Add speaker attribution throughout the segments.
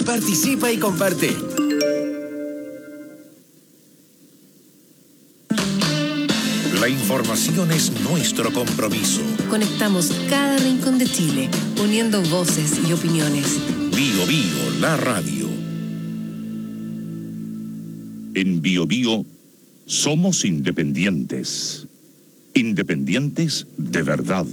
Speaker 1: Participa y comparte. La información es nuestro compromiso.
Speaker 2: Conectamos cada rincón de Chile, uniendo voces y opiniones.
Speaker 1: Bio Bio, la radio.
Speaker 3: En Bio Bio somos independientes. Independientes de verdad.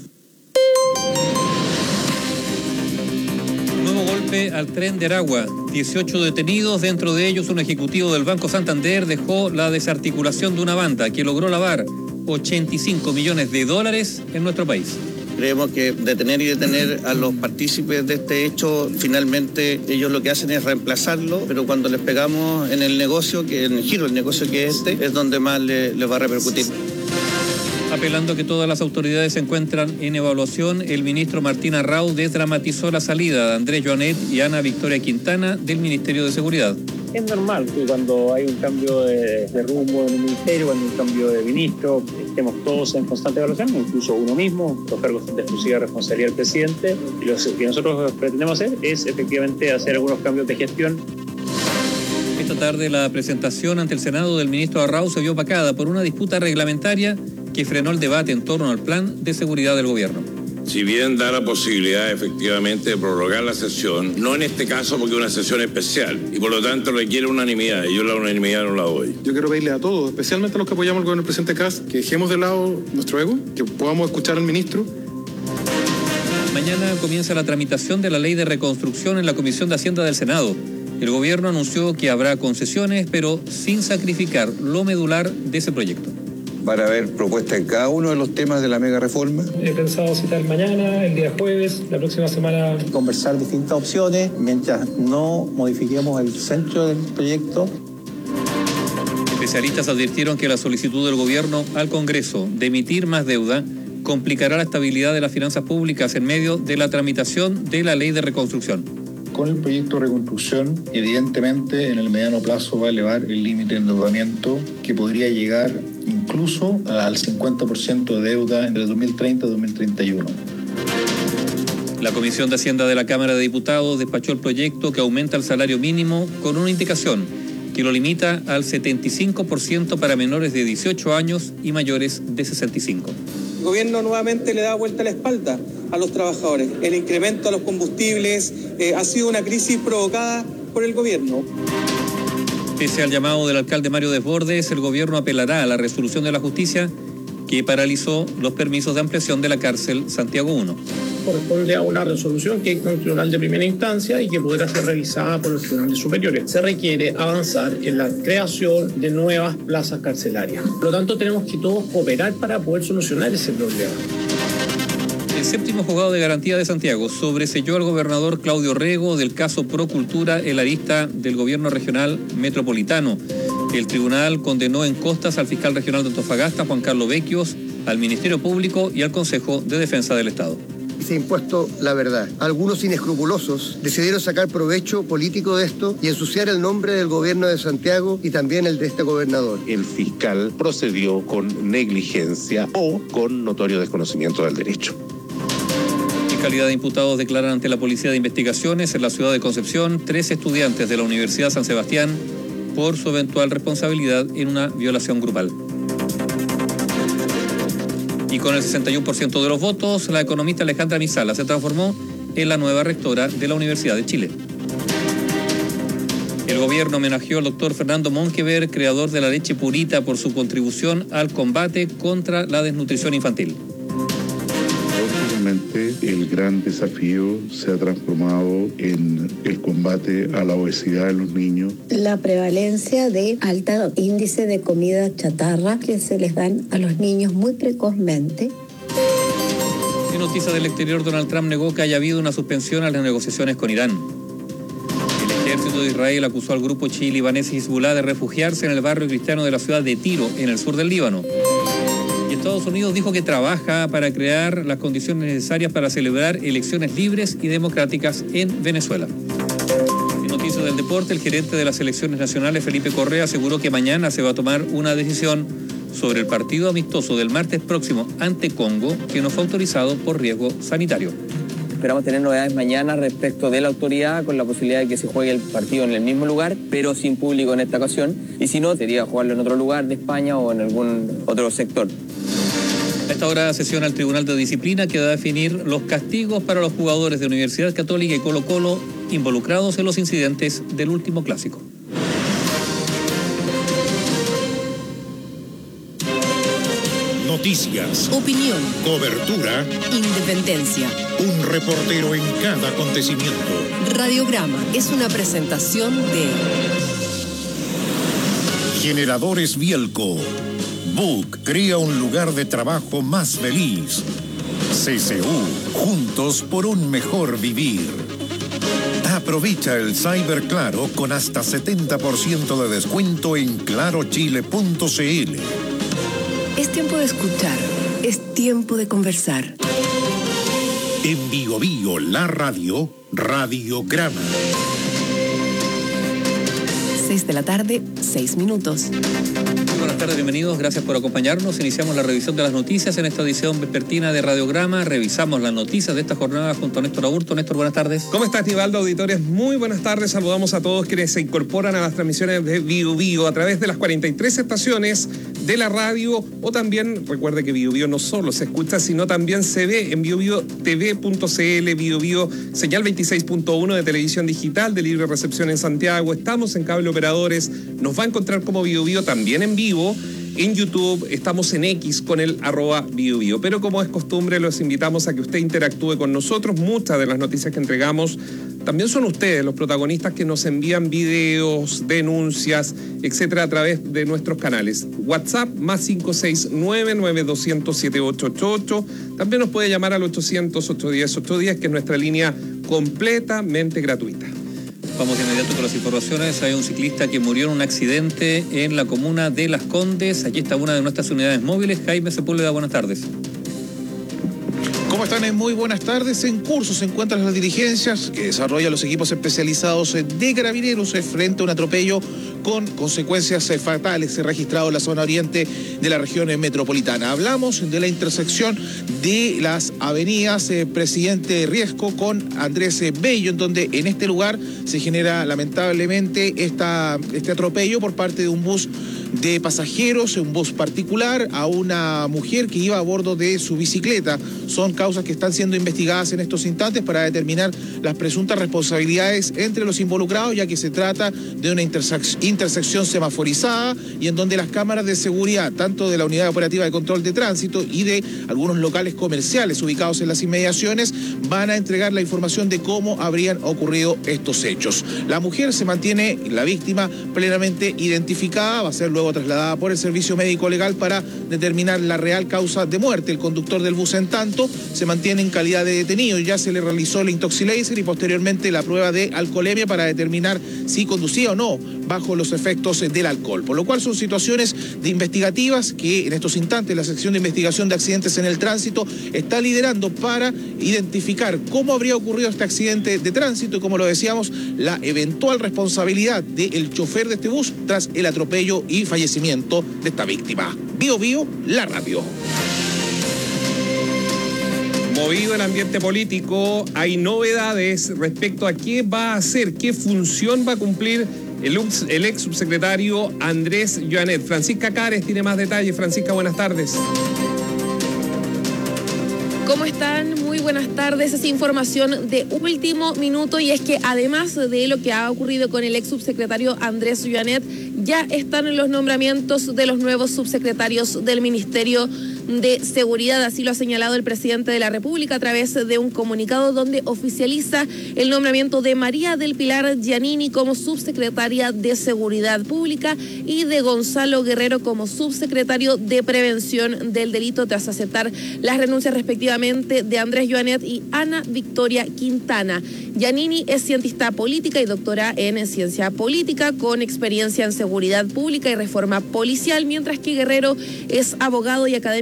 Speaker 4: Nuevo golpe al tren de Aragua. 18 detenidos, dentro de ellos un ejecutivo del Banco Santander dejó la desarticulación de una banda que logró lavar $85 millones en nuestro país.
Speaker 5: Creemos que detener a los partícipes de este hecho, finalmente ellos lo que hacen es reemplazarlo, pero cuando les pegamos en el negocio, que en el giro del negocio que es este, es donde más les va a repercutir.
Speaker 4: Apelando a que todas las autoridades se encuentran en evaluación, el ministro Martín Arrau desdramatizó la salida de Andrés Joanet y Ana Victoria Quintana del Ministerio de Seguridad.
Speaker 6: Es normal que cuando hay un cambio de rumbo en un ministerio, cuando hay un cambio de ministro, estemos todos en constante evaluación, incluso uno mismo, los cargos de exclusiva responsabilidad del presidente. Y lo que nosotros pretendemos hacer es efectivamente hacer algunos cambios de gestión.
Speaker 4: Esta tarde la presentación ante el Senado del ministro Arrau se vio opacada por una disputa reglamentaria que frenó el debate en torno al plan de seguridad del gobierno.
Speaker 7: Si bien da la posibilidad efectivamente de prorrogar la sesión, no en este caso porque es una sesión especial y por lo tanto requiere unanimidad y yo la unanimidad no la doy.
Speaker 8: Yo quiero pedirle a todos, especialmente a los que apoyamos al gobierno del presidente Kast, que dejemos de lado nuestro ego, que podamos escuchar al ministro.
Speaker 4: Mañana comienza la tramitación de la ley de reconstrucción en la Comisión de Hacienda del Senado. El gobierno anunció que habrá concesiones, pero sin sacrificar lo medular de ese proyecto.
Speaker 9: Van a haber propuestas en cada uno de los temas de la mega reforma.
Speaker 10: He pensado citar mañana, el día jueves, la próxima semana.
Speaker 11: Conversar distintas opciones mientras no modifiquemos el centro del proyecto.
Speaker 4: Especialistas advirtieron que la solicitud del gobierno al Congreso de emitir más deuda complicará la estabilidad de las finanzas públicas en medio de la tramitación de la ley de reconstrucción.
Speaker 12: Con el proyecto de reconstrucción, evidentemente, en el mediano plazo va a elevar el límite de endeudamiento que podría llegar incluso al 50% de deuda entre 2030 y 2031.
Speaker 4: La Comisión de Hacienda de la Cámara de Diputados despachó el proyecto que aumenta el salario mínimo con una indicación que lo limita al 75% para menores de 18 años y mayores de 65.
Speaker 13: El gobierno nuevamente le da vuelta la espalda a los trabajadores. El incremento a los combustibles ha sido una crisis provocada por el gobierno.
Speaker 4: Pese al llamado del alcalde Mario Desbordes, el gobierno apelará a la resolución de la justicia que paralizó los permisos de ampliación de la cárcel Santiago 1.
Speaker 10: Corresponde a una resolución que dicta un tribunal de primera instancia y que podrá ser revisada por los tribunales superiores. Se requiere avanzar en la creación de nuevas plazas carcelarias. Por lo tanto, tenemos que todos cooperar para poder solucionar ese problema.
Speaker 4: El séptimo juzgado de garantía de Santiago sobreseyó al gobernador Claudio Rego del caso Procultura, el arista del gobierno regional metropolitano. El tribunal condenó en costas al fiscal regional de Antofagasta, Juan Carlos Vecchios, al Ministerio Público y al Consejo de Defensa del Estado.
Speaker 14: Se ha impuesto la verdad. Algunos inescrupulosos decidieron sacar provecho político de esto y ensuciar el nombre del gobierno de Santiago y también el de este gobernador.
Speaker 15: El fiscal procedió con negligencia o con notorio desconocimiento del derecho.
Speaker 4: En calidad de imputados declaran ante la Policía de Investigaciones en la ciudad de Concepción 3 estudiantes de la Universidad San Sebastián por su eventual responsabilidad en una violación grupal. Y con el 61% de los votos, la economista Alejandra Misala se transformó en la nueva rectora de la Universidad de Chile. El gobierno homenajeó al doctor Fernando Monkever, creador de la leche purita, por su contribución al combate contra la desnutrición infantil.
Speaker 16: Lógicamente, el gran desafío se ha transformado en el combate a la obesidad de los niños.
Speaker 17: La prevalencia de alto índice de comida chatarra que se les dan a los niños muy precozmente.
Speaker 4: En noticias del exterior, Donald Trump negó que haya habido una suspensión a las negociaciones con Irán. El ejército de Israel acusó al grupo chií libanés Hezbollah de refugiarse en el barrio cristiano de la ciudad de Tiro, en el sur del Líbano. Y Estados Unidos dijo que trabaja para crear las condiciones necesarias para celebrar elecciones libres y democráticas en Venezuela. En noticias del deporte, el gerente de las selecciones nacionales, Felipe Correa, aseguró que mañana se va a tomar una decisión sobre el partido amistoso del martes próximo ante Congo, que no fue autorizado por riesgo sanitario.
Speaker 18: Esperamos tener novedades mañana respecto de la autoridad, con la posibilidad de que se juegue el partido en el mismo lugar, pero sin público en esta ocasión. Y si no, sería jugarlo en otro lugar de España o en algún otro sector.
Speaker 4: A esta hora sesiona el Tribunal de Disciplina, que va a definir los castigos para los jugadores de Universidad Católica y Colo-Colo involucrados en los incidentes del último clásico.
Speaker 1: Noticias,
Speaker 2: opinión,
Speaker 1: cobertura,
Speaker 2: independencia.
Speaker 1: Un reportero en cada acontecimiento.
Speaker 2: Radiograma es una presentación de
Speaker 1: Generadores Bielco. Book crea un lugar de trabajo más feliz. CCU, juntos por un mejor vivir. Aprovecha el Cyber Claro con hasta 70% de descuento en clarochile.cl.
Speaker 2: Es tiempo de escuchar, es tiempo de conversar.
Speaker 1: En Bio Bio, la radio, Radiograma.
Speaker 2: 6 de la tarde, 6 minutos.
Speaker 4: Buenas tardes, bienvenidos, gracias por acompañarnos. Iniciamos la revisión de las noticias en esta edición vespertina de Radiograma. Revisamos las noticias de esta jornada junto a Néstor Aburto. Néstor, buenas tardes.
Speaker 19: ¿Cómo estás, Nivaldo? Auditores, muy buenas tardes. Saludamos a todos quienes se incorporan a las transmisiones de Bio Bio a través de las 43 estaciones de la radio, o también recuerde que Bio Bio no solo se escucha, sino también se ve en biobiotv.cl, Bio Bio, señal 26.1 de televisión digital de libre recepción en Santiago. Estamos en Cable Operadores, nos va a encontrar como Bio Bio también en vivo. En YouTube, estamos en X con el @BioBio. Pero como es costumbre, los invitamos a que usted interactúe con nosotros. Muchas de las noticias que entregamos también son ustedes los protagonistas, que nos envían videos, denuncias, etcétera, a través de nuestros canales. WhatsApp más 569-9200-7888. También nos puede llamar al 800-810-810, que es nuestra línea completamente gratuita.
Speaker 4: Vamos de inmediato con las informaciones. Hay un ciclista que murió en un accidente en la comuna de Las Condes. Aquí está una de nuestras unidades móviles. Jaime Sepúlveda, buenas tardes.
Speaker 20: ¿Cómo están? Muy buenas tardes. En curso se encuentran las diligencias que desarrollan los equipos especializados de Carabineros frente a un atropello con consecuencias fatales registrado en la zona oriente de la región metropolitana. Hablamos de la intersección de las avenidas Presidente Riesco con Andrés Bello, en donde en este lugar se genera lamentablemente este atropello por parte de un bus de pasajeros, un bus particular, a una mujer que iba a bordo de su bicicleta. Son causas que están siendo investigadas en estos instantes para determinar las presuntas responsabilidades entre los involucrados, ya que se trata de una intersección semaforizada y en donde las cámaras de seguridad, tanto de la Unidad Operativa de Control de Tránsito y de algunos locales comerciales ubicados en las inmediaciones, van a entregar la información de cómo habrían ocurrido estos hechos. La mujer se mantiene, la víctima, plenamente identificada, va a ser luego trasladada por el Servicio Médico Legal para determinar la real causa de muerte. El conductor del bus, en tanto, se mantiene en calidad de detenido. Ya se le realizó la intoxilación y posteriormente la prueba de alcoholemia para determinar si conducía o no bajo los efectos del alcohol. Por lo cual son situaciones de investigativas que en estos instantes la sección de investigación de accidentes en el tránsito está liderando para identificar cómo habría ocurrido este accidente de tránsito y, como lo decíamos, la eventual responsabilidad del chofer de este bus tras el atropello y fallecimiento de esta víctima. Bio Bio, la radio.
Speaker 19: Movido el ambiente político, hay novedades respecto a qué va a hacer, qué función va a cumplir el ex subsecretario Andrés Joanet. Francisca Cares tiene más detalles. Francisca, buenas tardes.
Speaker 21: ¿Cómo están? Muy buenas tardes. Es información de último minuto, y es que además de lo que ha ocurrido con el ex subsecretario Andrés Joanet, ya están los nombramientos de los nuevos subsecretarios del Ministerio de Seguridad. Así lo ha señalado el presidente de la República a través de un comunicado donde oficializa el nombramiento de María del Pilar Giannini como subsecretaria de Seguridad Pública y de Gonzalo Guerrero como subsecretario de Prevención del Delito, tras aceptar las renuncias respectivamente de Andrés Joanet y Ana Victoria Quintana. Giannini es cientista política y doctora en ciencia política con experiencia en seguridad pública y reforma policial, mientras que Guerrero es abogado y académico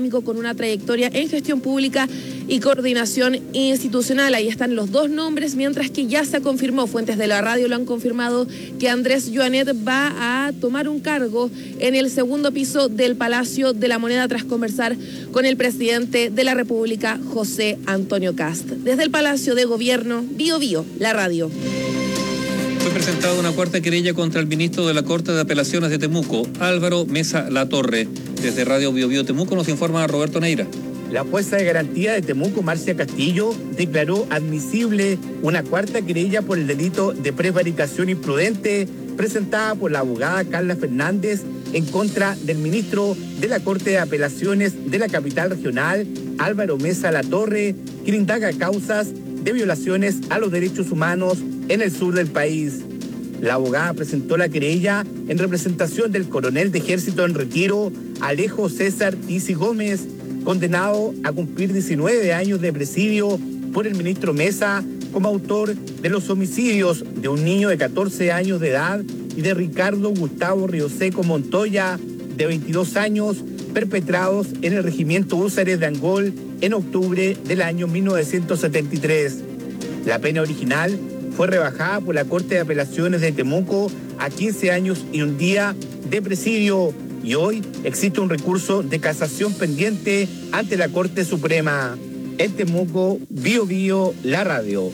Speaker 21: académico con una trayectoria en gestión pública y coordinación institucional. Ahí están los dos nombres, mientras que ya se confirmó, fuentes de la radio lo han confirmado, que Andrés Joanet va a tomar un cargo en el segundo piso del Palacio de la Moneda tras conversar con el presidente de la República, José Antonio Kast. Desde el Palacio de Gobierno, Bío Bío, la radio.
Speaker 4: Fue presentada una cuarta querella contra el ministro de la Corte de Apelaciones de Temuco, Álvaro Mesa Latorre. Desde Radio Bío Bío Temuco nos informa Roberto Neira.
Speaker 3: La jueza de garantía de Temuco, Marcia Castillo, declaró admisible una cuarta querella por el delito de prevaricación imprudente presentada por la abogada Carla Fernández en contra del ministro de la Corte de Apelaciones de la capital regional, Álvaro Mesa Latorre, quien indaga causas de violaciones a los derechos humanos en el sur del país. La abogada presentó la querella en representación del coronel de ejército en retiro, Alejo César Tisi Gómez, condenado a cumplir 19 años de presidio por el ministro Mesa como autor de los homicidios de un niño de 14 años de edad y de Ricardo Gustavo Rioseco Montoya, de 22 años, perpetrados en el regimiento Húsares de Angol en octubre del año 1973. La pena original fue rebajada por la Corte de Apelaciones de Temuco a 15 años y un día de presidio, y hoy existe un recurso de casación pendiente ante la Corte Suprema. En Temuco, Bío Bío, la radio.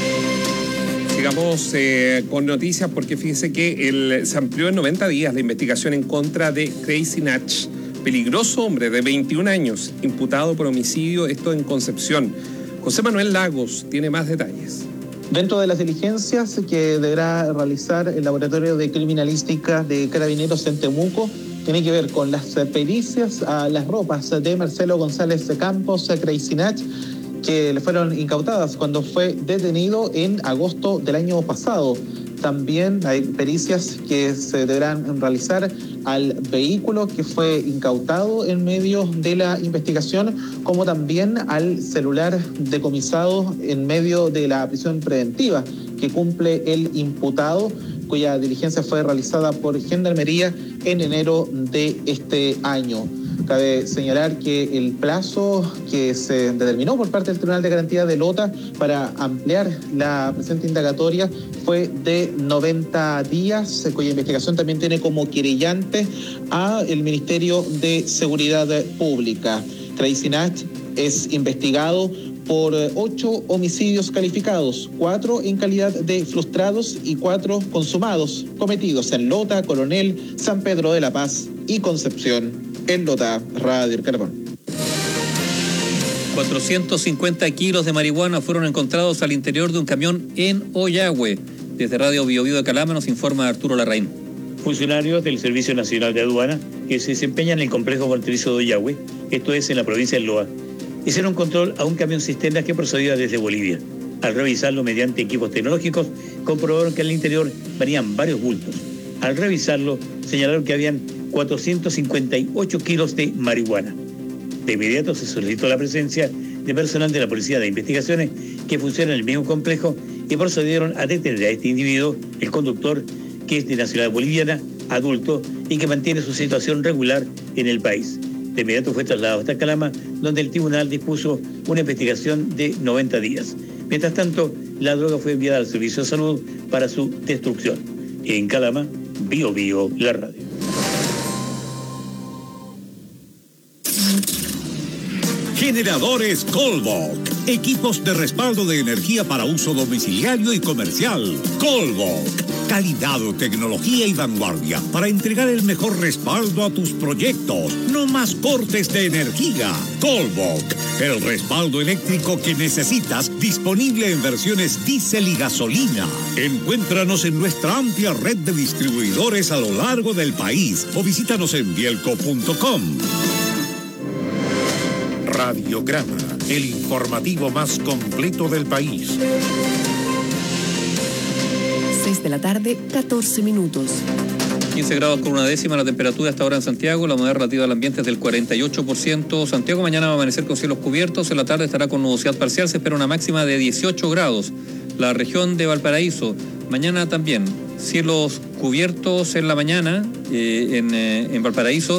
Speaker 19: Sigamos con noticias, porque fíjese que se amplió en 90 días la investigación en contra de Crazy Nach, peligroso hombre de 21 años, imputado por homicidio, esto en Concepción. José Manuel Lagos tiene más detalles.
Speaker 22: Dentro de las diligencias que deberá realizar el Laboratorio de Criminalística de Carabineros en Temuco, tiene que ver con las pericias a las ropas de Marcelo González de Campos, Crazy Nach, que le fueron incautadas cuando fue detenido en agosto del año pasado. También hay pericias que se deberán realizar al vehículo que fue incautado en medio de la investigación, como también al celular decomisado en medio de la prisión preventiva que cumple el imputado, cuya diligencia fue realizada por Gendarmería en enero de este año. Cabe señalar que el plazo que se determinó por parte del Tribunal de Garantía de Lota para ampliar la presente indagatoria fue de 90 días, cuya investigación también tiene como querellante a el Ministerio de Seguridad Pública. Crazy Nach es investigado por 8 homicidios calificados, 4 en calidad de frustrados y 4 consumados, cometidos en Lota, Coronel, San Pedro de la Paz y Concepción. En Lota, Radio El Carbón.
Speaker 4: 450 kilos de marihuana fueron encontrados al interior de un camión en Ollagüe. Desde Radio Bío Bío de Calama nos informa Arturo Larraín.
Speaker 23: Funcionarios del Servicio Nacional de Aduana que se desempeñan en el complejo fronterizo de Ollagüe, esto es en la provincia del Loa, hicieron control a un camión cisterna que procedía desde Bolivia. Al revisarlo mediante equipos tecnológicos, comprobaron que en el interior venían varios bultos. Al revisarlo, señalaron que habían 458 kilos de marihuana. De inmediato se solicitó la presencia de personal de la Policía de Investigaciones que funciona en el mismo complejo y procedieron a detener a este individuo, el conductor, que es de nacionalidad boliviana, adulto y que mantiene su situación regular en el país. De inmediato fue trasladado hasta Calama, donde el tribunal dispuso una investigación de 90 días. Mientras tanto, la droga fue enviada al Servicio de Salud para su destrucción. En Calama, Bío Bío, la radio.
Speaker 1: Generadores Colbok. Equipos de respaldo de energía para uso domiciliario y comercial. Colbok. Calidad, tecnología y vanguardia para entregar el mejor respaldo a tus proyectos. No más cortes de energía. Colbok. El respaldo eléctrico que necesitas, disponible en versiones diésel y gasolina. Encuéntranos en nuestra amplia red de distribuidores a lo largo del país o visítanos en bielco.com. Radiograma, el informativo más completo del país.
Speaker 2: 6 de la tarde, 14 minutos.
Speaker 4: 15 grados con una décima la temperatura hasta ahora en Santiago. La humedad relativa al ambiente es del 48%. Santiago mañana va a amanecer con cielos cubiertos. En la tarde estará con nubosidad parcial. Se espera una máxima de 18 grados. La región de Valparaíso, mañana también cielos cubiertos en la mañana en Valparaíso.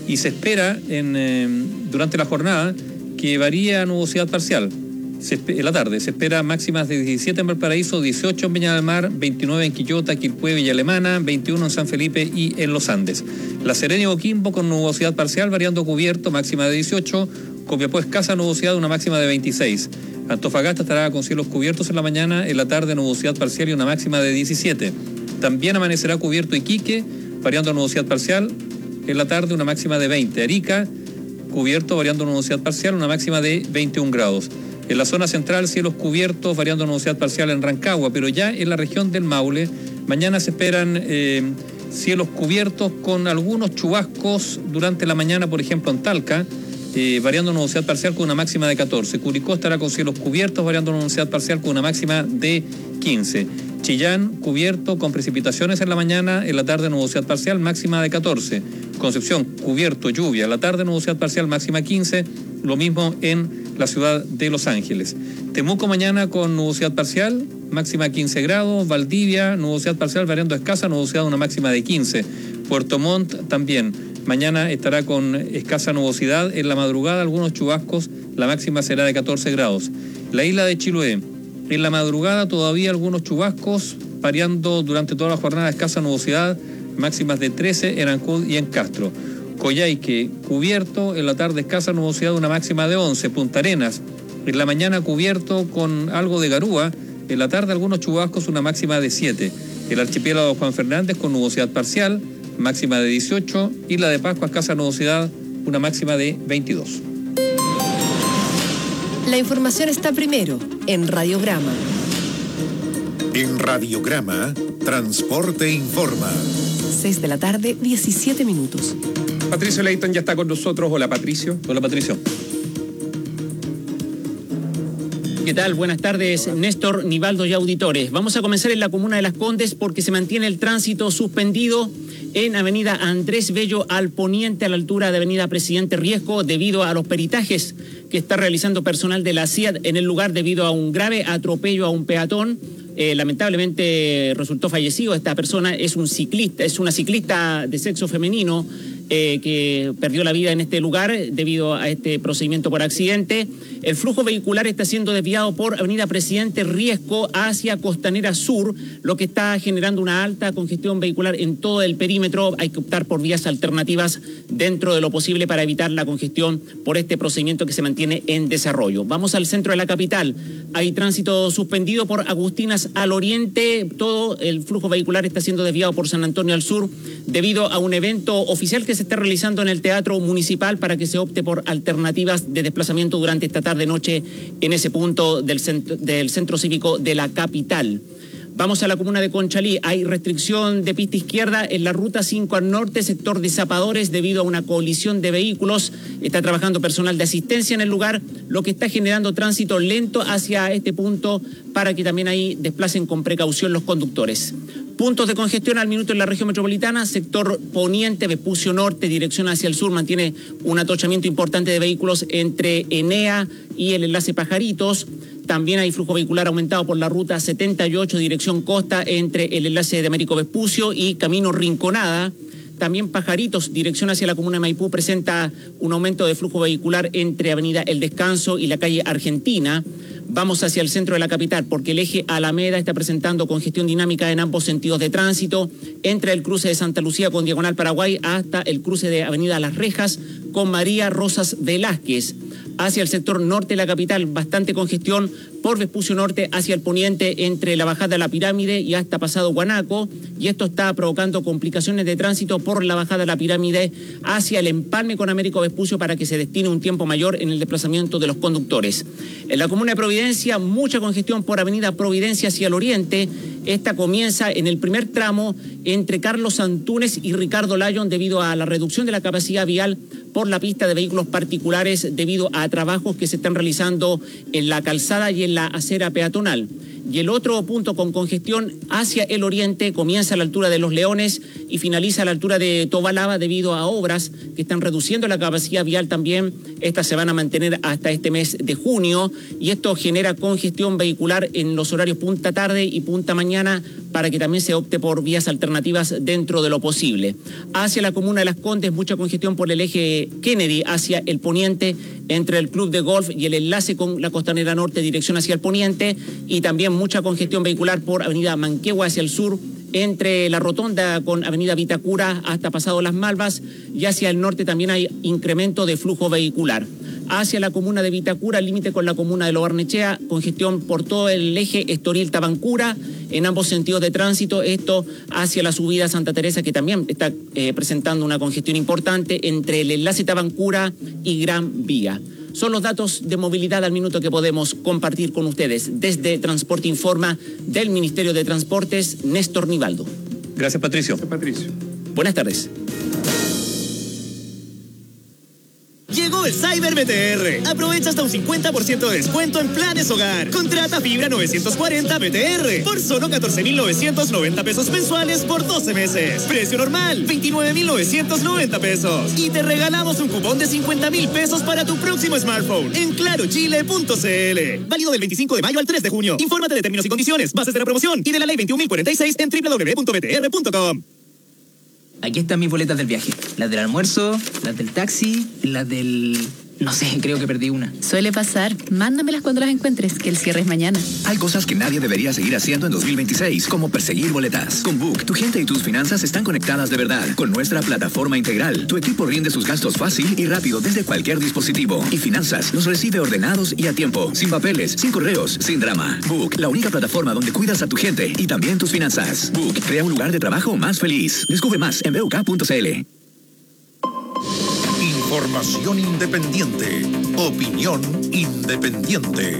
Speaker 4: y se espera durante la jornada que varía a nubosidad parcial. En la tarde se espera máximas de 17 en Valparaíso, 18 en Viña del Mar, 29 en Quillota, Quilpué, Villa Alemana, 21 en San Felipe y en Los Andes. La Serena y Coquimbo con nubosidad parcial variando cubierto, máxima de 18, Copiapó escasa nubosidad, una máxima de 26. Antofagasta estará con cielos cubiertos en la mañana, en la tarde nubosidad parcial y una máxima de 17. También amanecerá cubierto Iquique, variando nubosidad parcial, en la tarde una máxima de 20. Arica, cubierto, variando nubosidad parcial, una máxima de 21 grados. En la zona central, cielos cubiertos, variando nubosidad parcial en Rancagua, pero ya en la región del Maule, mañana se esperan cielos cubiertos con algunos chubascos durante la mañana, por ejemplo en Talca, variando nubosidad parcial con una máxima de 14. Curicó estará con cielos cubiertos, variando nubosidad parcial con una máxima de 15. Chillán, cubierto, con precipitaciones en la mañana, en la tarde nubosidad parcial, máxima de 14. Concepción, cubierto, lluvia, en la tarde nubosidad parcial, máxima 15. Lo mismo en la ciudad de Los Ángeles. Temuco mañana con nubosidad parcial, máxima 15 grados. Valdivia, nubosidad parcial variando escasa, nubosidad una máxima de 15. Puerto Montt también, mañana estará con escasa nubosidad. En la madrugada algunos chubascos, la máxima será de 14 grados. La isla de Chiloé, en la madrugada todavía algunos chubascos, variando durante toda la jornada escasa nubosidad, máximas de 13 en Ancud y en Castro. Coyhaique, cubierto, en la tarde escasa nubosidad, una máxima de 11. Punta Arenas, en la mañana cubierto con algo de garúa, en la tarde algunos chubascos, una máxima de 7. El archipiélago Juan Fernández con nubosidad parcial, máxima de 18. Isla de Pascua, escasa nubosidad, una máxima de 22.
Speaker 2: La información está primero en Radiograma.
Speaker 1: En Radiograma, Transporte Informa.
Speaker 2: 6 de la tarde, 17 minutos.
Speaker 19: Patricio Leighton ya está con nosotros. Hola, Patricio.
Speaker 4: Hola, Patricio.
Speaker 5: ¿Qué tal? Buenas tardes, Néstor, Nivaldo y auditores. Vamos a comenzar en la comuna de Las Condes porque se mantiene el tránsito suspendido en avenida Andrés Bello al poniente a la altura de avenida Presidente Riesco debido a los peritajes que está realizando personal de la CIAD en el lugar debido a un grave atropello a un peatón. Lamentablemente resultó fallecido. Esta persona es una ciclista de sexo femenino que perdió la vida en este lugar debido a este procedimiento por accidente. El flujo vehicular está siendo desviado por avenida Presidente Riesco hacia Costanera Sur, lo que está generando una alta congestión vehicular en todo el perímetro. Hay que optar por vías alternativas dentro de lo posible para evitar la congestión por este procedimiento que se mantiene en desarrollo. Vamos al centro de la capital. Hay tránsito suspendido por Agustinas al oriente. Todo el flujo vehicular está siendo desviado por San Antonio al sur debido a un evento oficial que se está realizando en el Teatro Municipal para que se opte por alternativas de desplazamiento durante esta tarde-noche en ese punto del centro cívico de la capital. Vamos a la comuna de Conchalí. Hay restricción de pista izquierda en la ruta 5 al norte, sector de Zapadores, debido a una colisión de vehículos. Está trabajando personal de asistencia en el lugar, lo que está generando tránsito lento hacia este punto para que también ahí desplacen con precaución los conductores. Puntos de congestión al minuto en la región metropolitana, sector poniente, Vespucio Norte, dirección hacia el sur, mantiene un atochamiento importante de vehículos entre Enea y el enlace Pajaritos. También hay flujo vehicular aumentado por la ruta 78, dirección costa, entre el enlace de Américo Vespucio y Camino Rinconada. También Pajaritos, dirección hacia la comuna de Maipú, presenta un aumento de flujo vehicular entre avenida El Descanso y la calle Argentina. Vamos hacia el centro de la capital porque el eje Alameda está presentando congestión dinámica en ambos sentidos de tránsito, entre el cruce de Santa Lucía con Diagonal Paraguay hasta el cruce de avenida Las Rejas con María Rosas Velázquez. Hacia el sector norte de la capital, bastante congestión por Vespucio Norte hacia el poniente entre la bajada de la Pirámide y hasta pasado Guanaco, y esto está provocando complicaciones de tránsito por la bajada de la Pirámide hacia el empalme con Américo Vespucio para que se destine un tiempo mayor en el desplazamiento de los conductores. En la comuna de Providencia, mucha congestión por avenida Providencia hacia el oriente. Esta comienza en el primer tramo entre Carlos Antúnez y Ricardo Lyon debido a la reducción de la capacidad vial por la pista de vehículos particulares debido a trabajos que se están realizando en la calzada y en la acera peatonal. Y el otro punto con congestión hacia el oriente comienza a la altura de Los Leones y finaliza a la altura de Tobalaba debido a obras que están reduciendo la capacidad vial también. Estas se van a mantener hasta este mes de junio y esto genera congestión vehicular en los horarios punta tarde y punta mañana para que también se opte por vías alternativas dentro de lo posible. Hacia la comuna de Las Condes, mucha congestión por el eje Kennedy hacia el poniente, entre el club de golf y el enlace con la Costanera Norte, dirección hacia el poniente, y también mucha congestión vehicular por avenida Manquehue hacia el sur, entre la rotonda con avenida Vitacura hasta pasado Las Malvas, y hacia el norte también hay incremento de flujo vehicular. Hacia la comuna de Vitacura, límite con la comuna de Lo Barnechea, congestión por todo el eje Estoril-Tabancura, en ambos sentidos de tránsito, esto hacia la subida Santa Teresa, que también está presentando una congestión importante entre el enlace Tabancura y Gran Vía. Son los datos de movilidad al minuto que podemos compartir con ustedes. Desde Transporte Informa del Ministerio de Transportes, Néstor Nivaldo.
Speaker 4: Gracias, Patricio.
Speaker 5: Buenas tardes.
Speaker 6: Llegó el Cyber BTR. Aprovecha hasta un 50% de descuento en planes hogar. Contrata fibra 940 BTR por solo 14.990 pesos mensuales por 12 meses. Precio normal, 29.990 pesos. Y te regalamos un cupón de 50.000 pesos para tu próximo smartphone en clarochile.cl. Válido del 25 de mayo al 3 de junio. Infórmate de términos y condiciones, bases de la promoción y de la ley 21.046 en www.btr.com.
Speaker 7: Aquí están mis boletas del viaje. Las del almuerzo, las del taxi, las del... No sé, creo que perdí una.
Speaker 2: Suele pasar. Mándamelas cuando las encuentres, que el cierre es mañana.
Speaker 8: Hay cosas que nadie debería seguir haciendo en 2026, como perseguir boletas. Con Book, tu gente y tus finanzas están conectadas de verdad. Con nuestra plataforma integral, tu equipo rinde sus gastos fácil y rápido desde cualquier dispositivo. Y Finanzas los recibe ordenados y a tiempo, sin papeles, sin correos, sin drama. Book, la única plataforma donde cuidas a tu gente y también tus finanzas. Book, crea un lugar de trabajo más feliz. Descubre más en BUK.cl.
Speaker 1: Información independiente. Opinión independiente.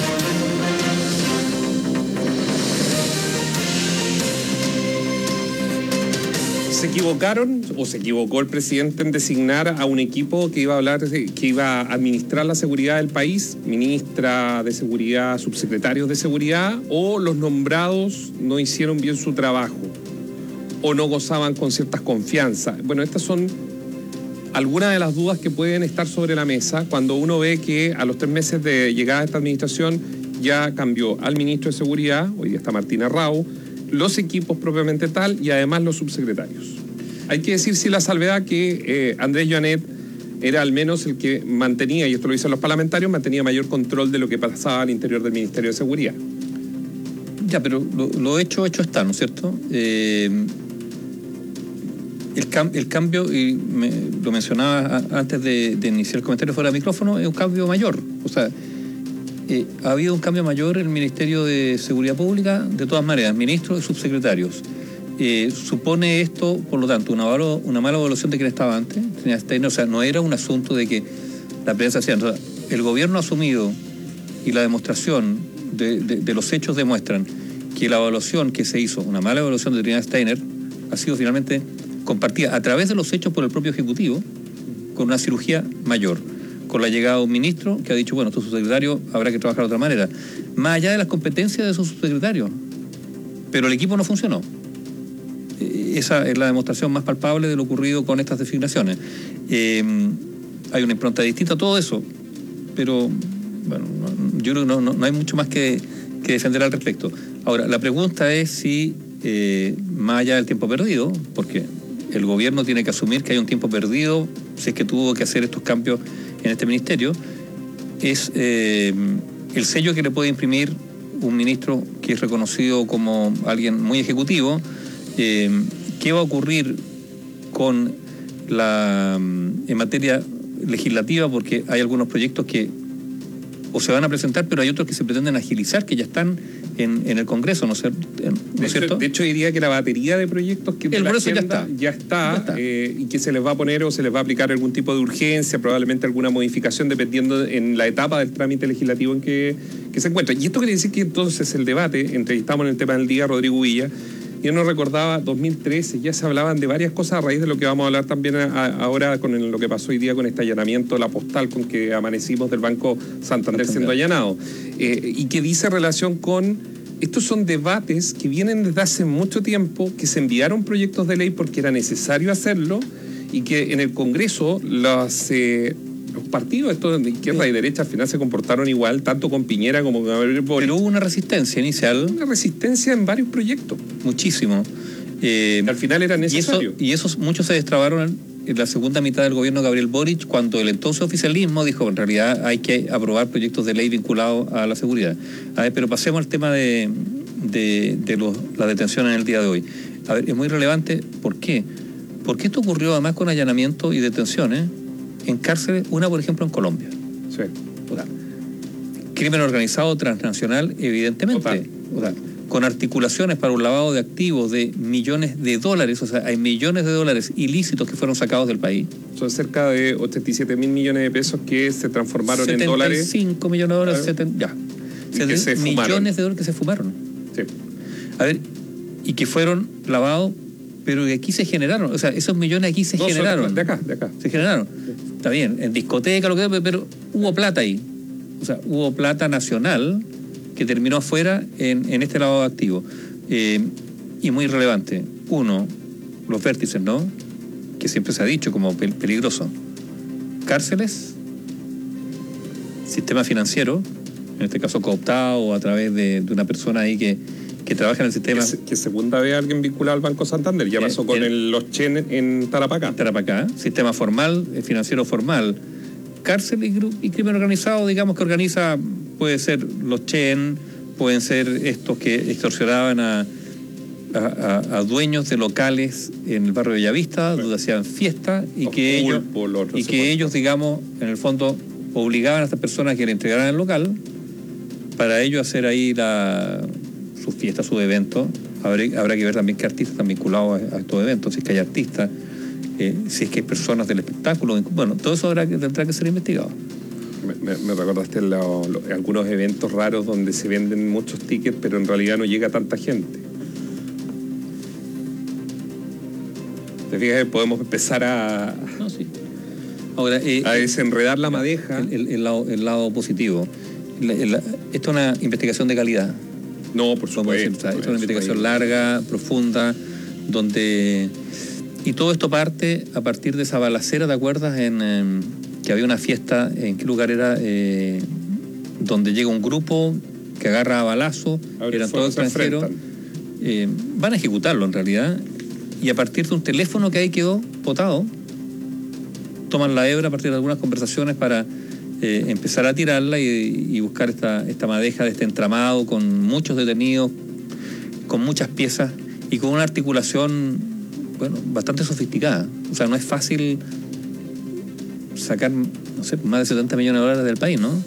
Speaker 19: ¿Se equivocaron o se equivocó el presidente en designar a un equipo que iba a administrar la seguridad del país? Ministra de Seguridad, subsecretarios de Seguridad, o los nombrados no hicieron bien su trabajo o no gozaban con ciertas confianzas. Bueno, estas son algunas de las dudas que pueden estar sobre la mesa cuando uno ve que a los 3 meses de llegada a esta administración ya cambió al ministro de Seguridad, hoy día está Martín Arrau, los equipos propiamente tal y además los subsecretarios. Hay que decir sí la salvedad que Andrés Joanet era al menos el que mantenía, y esto lo dicen los parlamentarios, mantenía mayor control de lo que pasaba al interior del Ministerio de Seguridad.
Speaker 4: Ya, pero lo hecho está, ¿no es cierto? El cambio, y lo mencionaba antes de iniciar el comentario fuera de micrófono, es un cambio mayor. O sea, ha habido un cambio mayor en el Ministerio de Seguridad Pública, de todas maneras, ministros y subsecretarios. Supone esto, por lo tanto, una mala evaluación de quien estaba antes. O sea, no era un asunto de que la prensa hacía. O sea, el gobierno ha asumido, y la demostración de los hechos demuestran que la evaluación que se hizo, una mala evaluación de Trinidad Steiner, ha sido finalmente compartida a través de los hechos por el propio Ejecutivo, con una cirugía mayor, con la llegada de un ministro que ha dicho, bueno, tu subsecretario habrá que trabajar de otra manera, más allá de las competencias de su subsecretario, pero el equipo no funcionó. Esa es la demostración más palpable de lo ocurrido con estas designaciones. Hay una impronta distinta a todo eso, pero bueno, yo creo que no hay mucho más que defender al respecto. Ahora, la pregunta es si, más allá del tiempo perdido, porque el gobierno tiene que asumir que hay un tiempo perdido si es que tuvo que hacer estos cambios en este ministerio, es el sello que le puede imprimir un ministro que es reconocido como alguien muy ejecutivo. ¿Qué va a ocurrir con en materia legislativa? Porque hay algunos proyectos que o se van a presentar, pero hay otros que se pretenden agilizar, que ya están en el Congreso, ¿no es cierto?
Speaker 19: De hecho, diría que la batería de proyectos que
Speaker 4: el Congreso
Speaker 19: ya está. Y que se les va a poner o se les va a aplicar algún tipo de urgencia, probablemente alguna modificación, dependiendo en la etapa del trámite legislativo en que se encuentra. Y esto quiere decir que entonces el debate, entrevistamos en el tema del día a Rodrigo Villa, y uno recordaba 2013, ya se hablaban de varias cosas a raíz de lo que vamos a hablar también ahora con lo que pasó hoy día con este allanamiento de la postal con que amanecimos del Banco Santander siendo allanado, y que dice relación con estos son debates que vienen desde hace mucho tiempo, que se enviaron proyectos de ley porque era necesario hacerlo y que en el Congreso los partidos estos de izquierda y derecha al final se comportaron igual, tanto con Piñera como con Gabriel Boric.
Speaker 4: Pero hubo una resistencia inicial.
Speaker 19: Una resistencia en varios proyectos.
Speaker 4: Muchísimo.
Speaker 19: Al final era necesario.
Speaker 4: Y esos muchos se destrabaron en la segunda mitad del gobierno de Gabriel Boric, cuando el entonces oficialismo dijo en realidad hay que aprobar proyectos de ley vinculados a la seguridad. A ver, pero pasemos al tema de la detención en el día de hoy. A ver, es muy relevante. ¿Por qué? Porque esto ocurrió además con allanamientos y detenciones en cárceles, una por ejemplo en Colombia.
Speaker 19: Sí.
Speaker 4: O sea, crimen organizado transnacional, evidentemente. O sea, con articulaciones para un lavado de activos de millones de dólares, o sea, hay millones de dólares ilícitos que fueron sacados del país.
Speaker 19: Son cerca de 87 mil millones de pesos que se transformaron en dólares.
Speaker 4: 75 millones de dólares, ya. Millones de dólares que se fumaron.
Speaker 19: Sí.
Speaker 4: A ver, y que fueron lavados, pero que aquí se generaron, o sea, esos millones aquí se generaron.
Speaker 19: De acá.
Speaker 4: Se generaron. Está bien, en discoteca, lo que sea, pero hubo plata ahí. O sea, hubo plata nacional que terminó afuera en este lavado de activos. Y muy relevante. Uno, los vértices, ¿no? Que siempre se ha dicho como peligroso. Cárceles, sistema financiero, en este caso cooptado o a través de una persona ahí que trabaja en el sistema.
Speaker 19: Que segunda vez alguien vinculado al Banco Santander. Ya pasó con los Chen en Tarapacá.
Speaker 4: Sistema formal, financiero formal. Cárcel y crimen organizado, digamos que organiza, puede ser los Chen, pueden ser estos que extorsionaban a dueños de locales en el barrio de Bellavista, donde hacían fiesta y que ellos, digamos, en el fondo obligaban a estas personas que le entregaran el local para ellos hacer ahí sus fiestas, sus eventos. Habrá que ver también qué artistas están vinculados a estos eventos, si es que hay artistas, si es que hay personas del espectáculo. Bueno, todo eso tendrá que ser investigado.
Speaker 19: Me recordaste algunos eventos raros donde se venden muchos tickets, pero en realidad no llega tanta gente. ¿Te fijas? Podemos empezar a desenredar la madeja.
Speaker 4: El lado positivo. Esto es una investigación de calidad.
Speaker 19: No, por supuesto.
Speaker 4: Esto es una investigación larga, profunda, donde... Y todo esto parte a partir de esa balacera, ¿te acuerdas? Que había una fiesta, ¿en qué lugar era? Donde llega un grupo que agarra a balazo, eran todos extranjeros. Van a ejecutarlo en realidad, y a partir de un teléfono que ahí quedó botado, toman la hebra a partir de algunas conversaciones para empezar a tirarla y buscar esta madeja de este entramado con muchos detenidos, con muchas piezas y con una articulación, bueno, bastante sofisticada. O sea, no es fácil sacar, no sé, más de 70 millones de dólares del país, ¿no?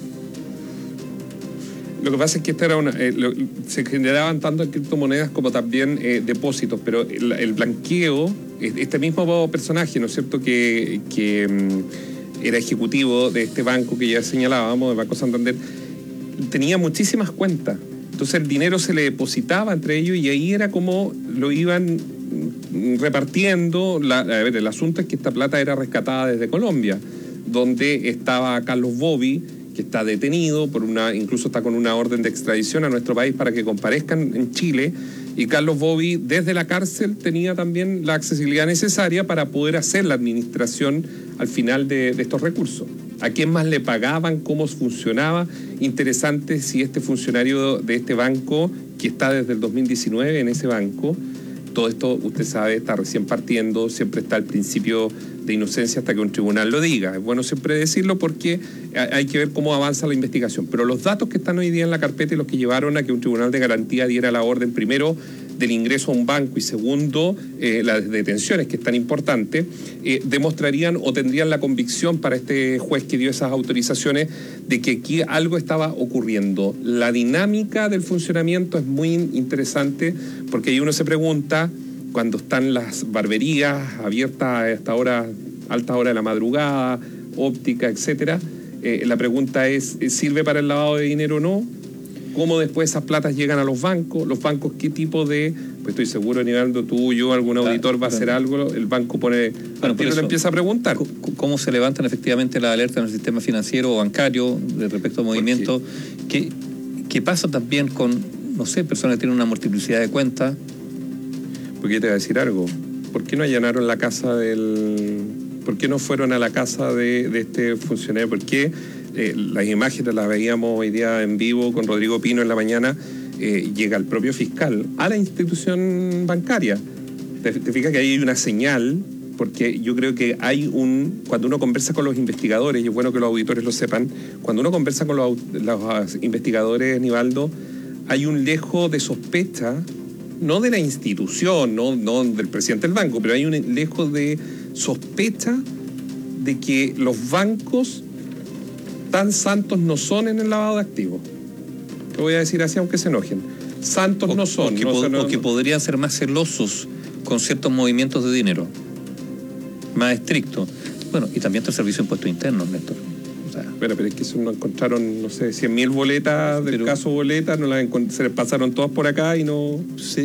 Speaker 19: Lo que pasa es que esta era se generaban tanto en criptomonedas como también depósitos, pero el blanqueo, este mismo personaje, ¿no es cierto?, que era ejecutivo de este banco que ya señalábamos, el Banco Santander, tenía muchísimas cuentas. Entonces el dinero se le depositaba entre ellos y ahí era como lo iban repartiendo. El asunto es que esta plata era rescatada desde Colombia, donde estaba Carlos Bobby, que está detenido incluso está con una orden de extradición a nuestro país para que comparezcan en Chile, y Carlos Bobby desde la cárcel tenía también la accesibilidad necesaria para poder hacer la administración al final de estos recursos. ¿A quién más le pagaban? ¿Cómo funcionaba? Interesante si este funcionario de este banco, que está desde el 2019 en ese banco, todo esto, usted sabe, está recién partiendo, siempre está el principio de inocencia hasta que un tribunal lo diga. Es bueno siempre decirlo porque hay que ver cómo avanza la investigación. Pero los datos que están hoy día en la carpeta y los que llevaron a que un tribunal de garantía diera la orden, primero, del ingreso a un banco y segundo, las detenciones, que es tan importante, demostrarían o tendrían la convicción para este juez que dio esas autorizaciones de que aquí algo estaba ocurriendo. La dinámica del funcionamiento es muy interesante porque ahí uno se pregunta, cuando están las barberías abiertas a esta hora, alta hora de la madrugada, óptica, etcétera, la pregunta es, ¿sirve para el lavado de dinero o no? ¿Cómo después esas platas llegan a los bancos? ¿Los bancos qué tipo de...? Pues estoy seguro, Nivaldo, tú, yo, algún auditor va a hacer algo, el banco pone... Bueno, le empieza a preguntar.
Speaker 4: ¿Cómo se levantan efectivamente las alertas en el sistema financiero o bancario respecto a movimientos? ¿Qué pasa también con no sé, personas que tienen una multiplicidad de cuentas.
Speaker 19: Porque te voy a decir algo. ¿Por qué no allanaron la casa ¿Por qué no fueron a la casa de este funcionario? ¿Por qué las imágenes las veíamos hoy día en vivo con Rodrigo Pino en la mañana? Llega el propio fiscal a la institución bancaria. ¿Te fijas que ahí hay una señal? Porque yo creo que cuando uno conversa con los investigadores, y es bueno que los auditores lo sepan, cuando uno conversa con los investigadores, Nivaldo, hay un lejo de sospecha, no de la institución, no del presidente del banco, pero hay un lejo de sospecha de que los bancos tan santos no son en el lavado de activos. Te voy a decir así, aunque se enojen. Santos no son.
Speaker 4: O que podrían ser más celosos con ciertos movimientos de dinero. Más estrictos. Bueno, y también está el Servicio de Impuestos Internos, Néstor.
Speaker 19: Pero es que eso no encontraron, no sé, 100.000 boletas del caso Boleta, se les pasaron todas por acá y no...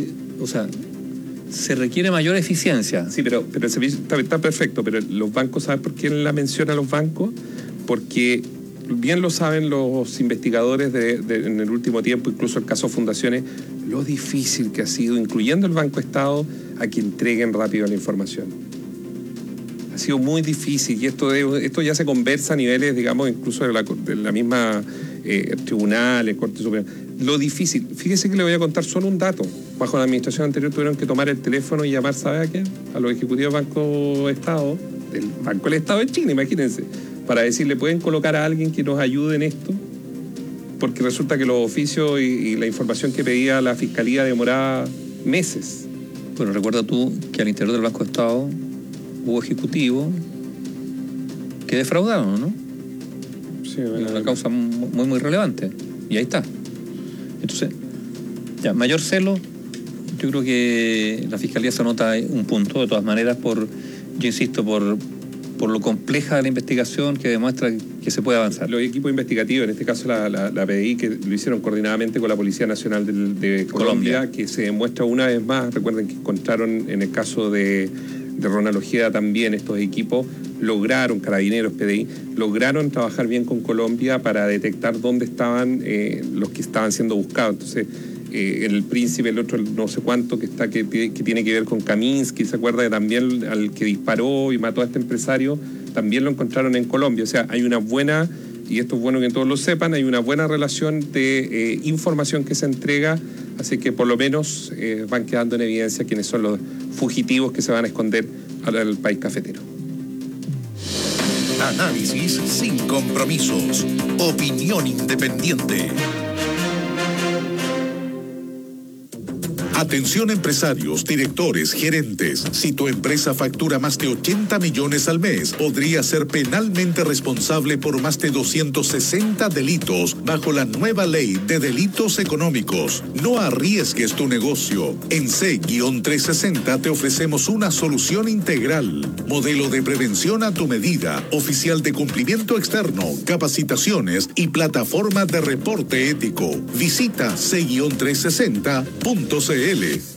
Speaker 4: Se requiere mayor eficiencia.
Speaker 19: Sí, pero el servicio está perfecto, pero los bancos, ¿sabes por qué la menciona a los bancos? Porque bien lo saben los investigadores en el último tiempo, incluso el caso Fundaciones, lo difícil que ha sido, incluyendo el Banco Estado, a que entreguen rápido la información. Ha sido muy difícil y esto ya se conversa a niveles, digamos, incluso de la misma tribunales, Corte Suprema. Lo difícil, fíjese que le voy a contar solo un dato. Bajo la administración anterior tuvieron que tomar el teléfono y llamar, ¿sabe a quién? A los ejecutivos del Banco Estado, del Banco del Estado de Chile, imagínense, para decirle, ¿pueden colocar a alguien que nos ayude en esto? Porque resulta que los oficios y la información que pedía la Fiscalía demoraba meses.
Speaker 4: Bueno, recuerda tú que al interior del Banco de Estado hubo ejecutivos que defraudaron, ¿no?
Speaker 19: Sí,
Speaker 4: una causa muy, muy relevante. Y ahí está. Entonces, ya, mayor celo, yo creo que la Fiscalía se anota un punto, de todas maneras, yo insisto, por lo compleja de la investigación que demuestra que se puede avanzar.
Speaker 19: Los equipos investigativos, en este caso la PDI, que lo hicieron coordinadamente con la Policía Nacional de Colombia, que se demuestra una vez más, recuerden que encontraron en el caso de Ronald Ojeda también estos equipos, lograron, Carabineros, PDI, lograron trabajar bien con Colombia para detectar dónde estaban los que estaban siendo buscados. Entonces, el Príncipe, el otro, no sé cuánto, que tiene que ver con Kaminsky, se acuerda que también al que disparó y mató a este empresario, también lo encontraron en Colombia. O sea, hay una buena, y esto es bueno que todos lo sepan, hay una buena relación de información que se entrega, así que por lo menos van quedando en evidencia quiénes son los fugitivos que se van a esconder al país cafetero.
Speaker 1: Análisis sin compromisos. Opinión independiente. Atención empresarios, directores, gerentes. Si tu empresa factura más de 80 millones al mes, podría ser penalmente responsable por más de 260 delitos bajo la nueva ley de delitos económicos. No arriesgues tu negocio. En C-360 te ofrecemos una solución integral. Modelo de prevención a tu medida, oficial de cumplimiento externo, capacitaciones y plataforma de reporte ético. Visita C-360.cl.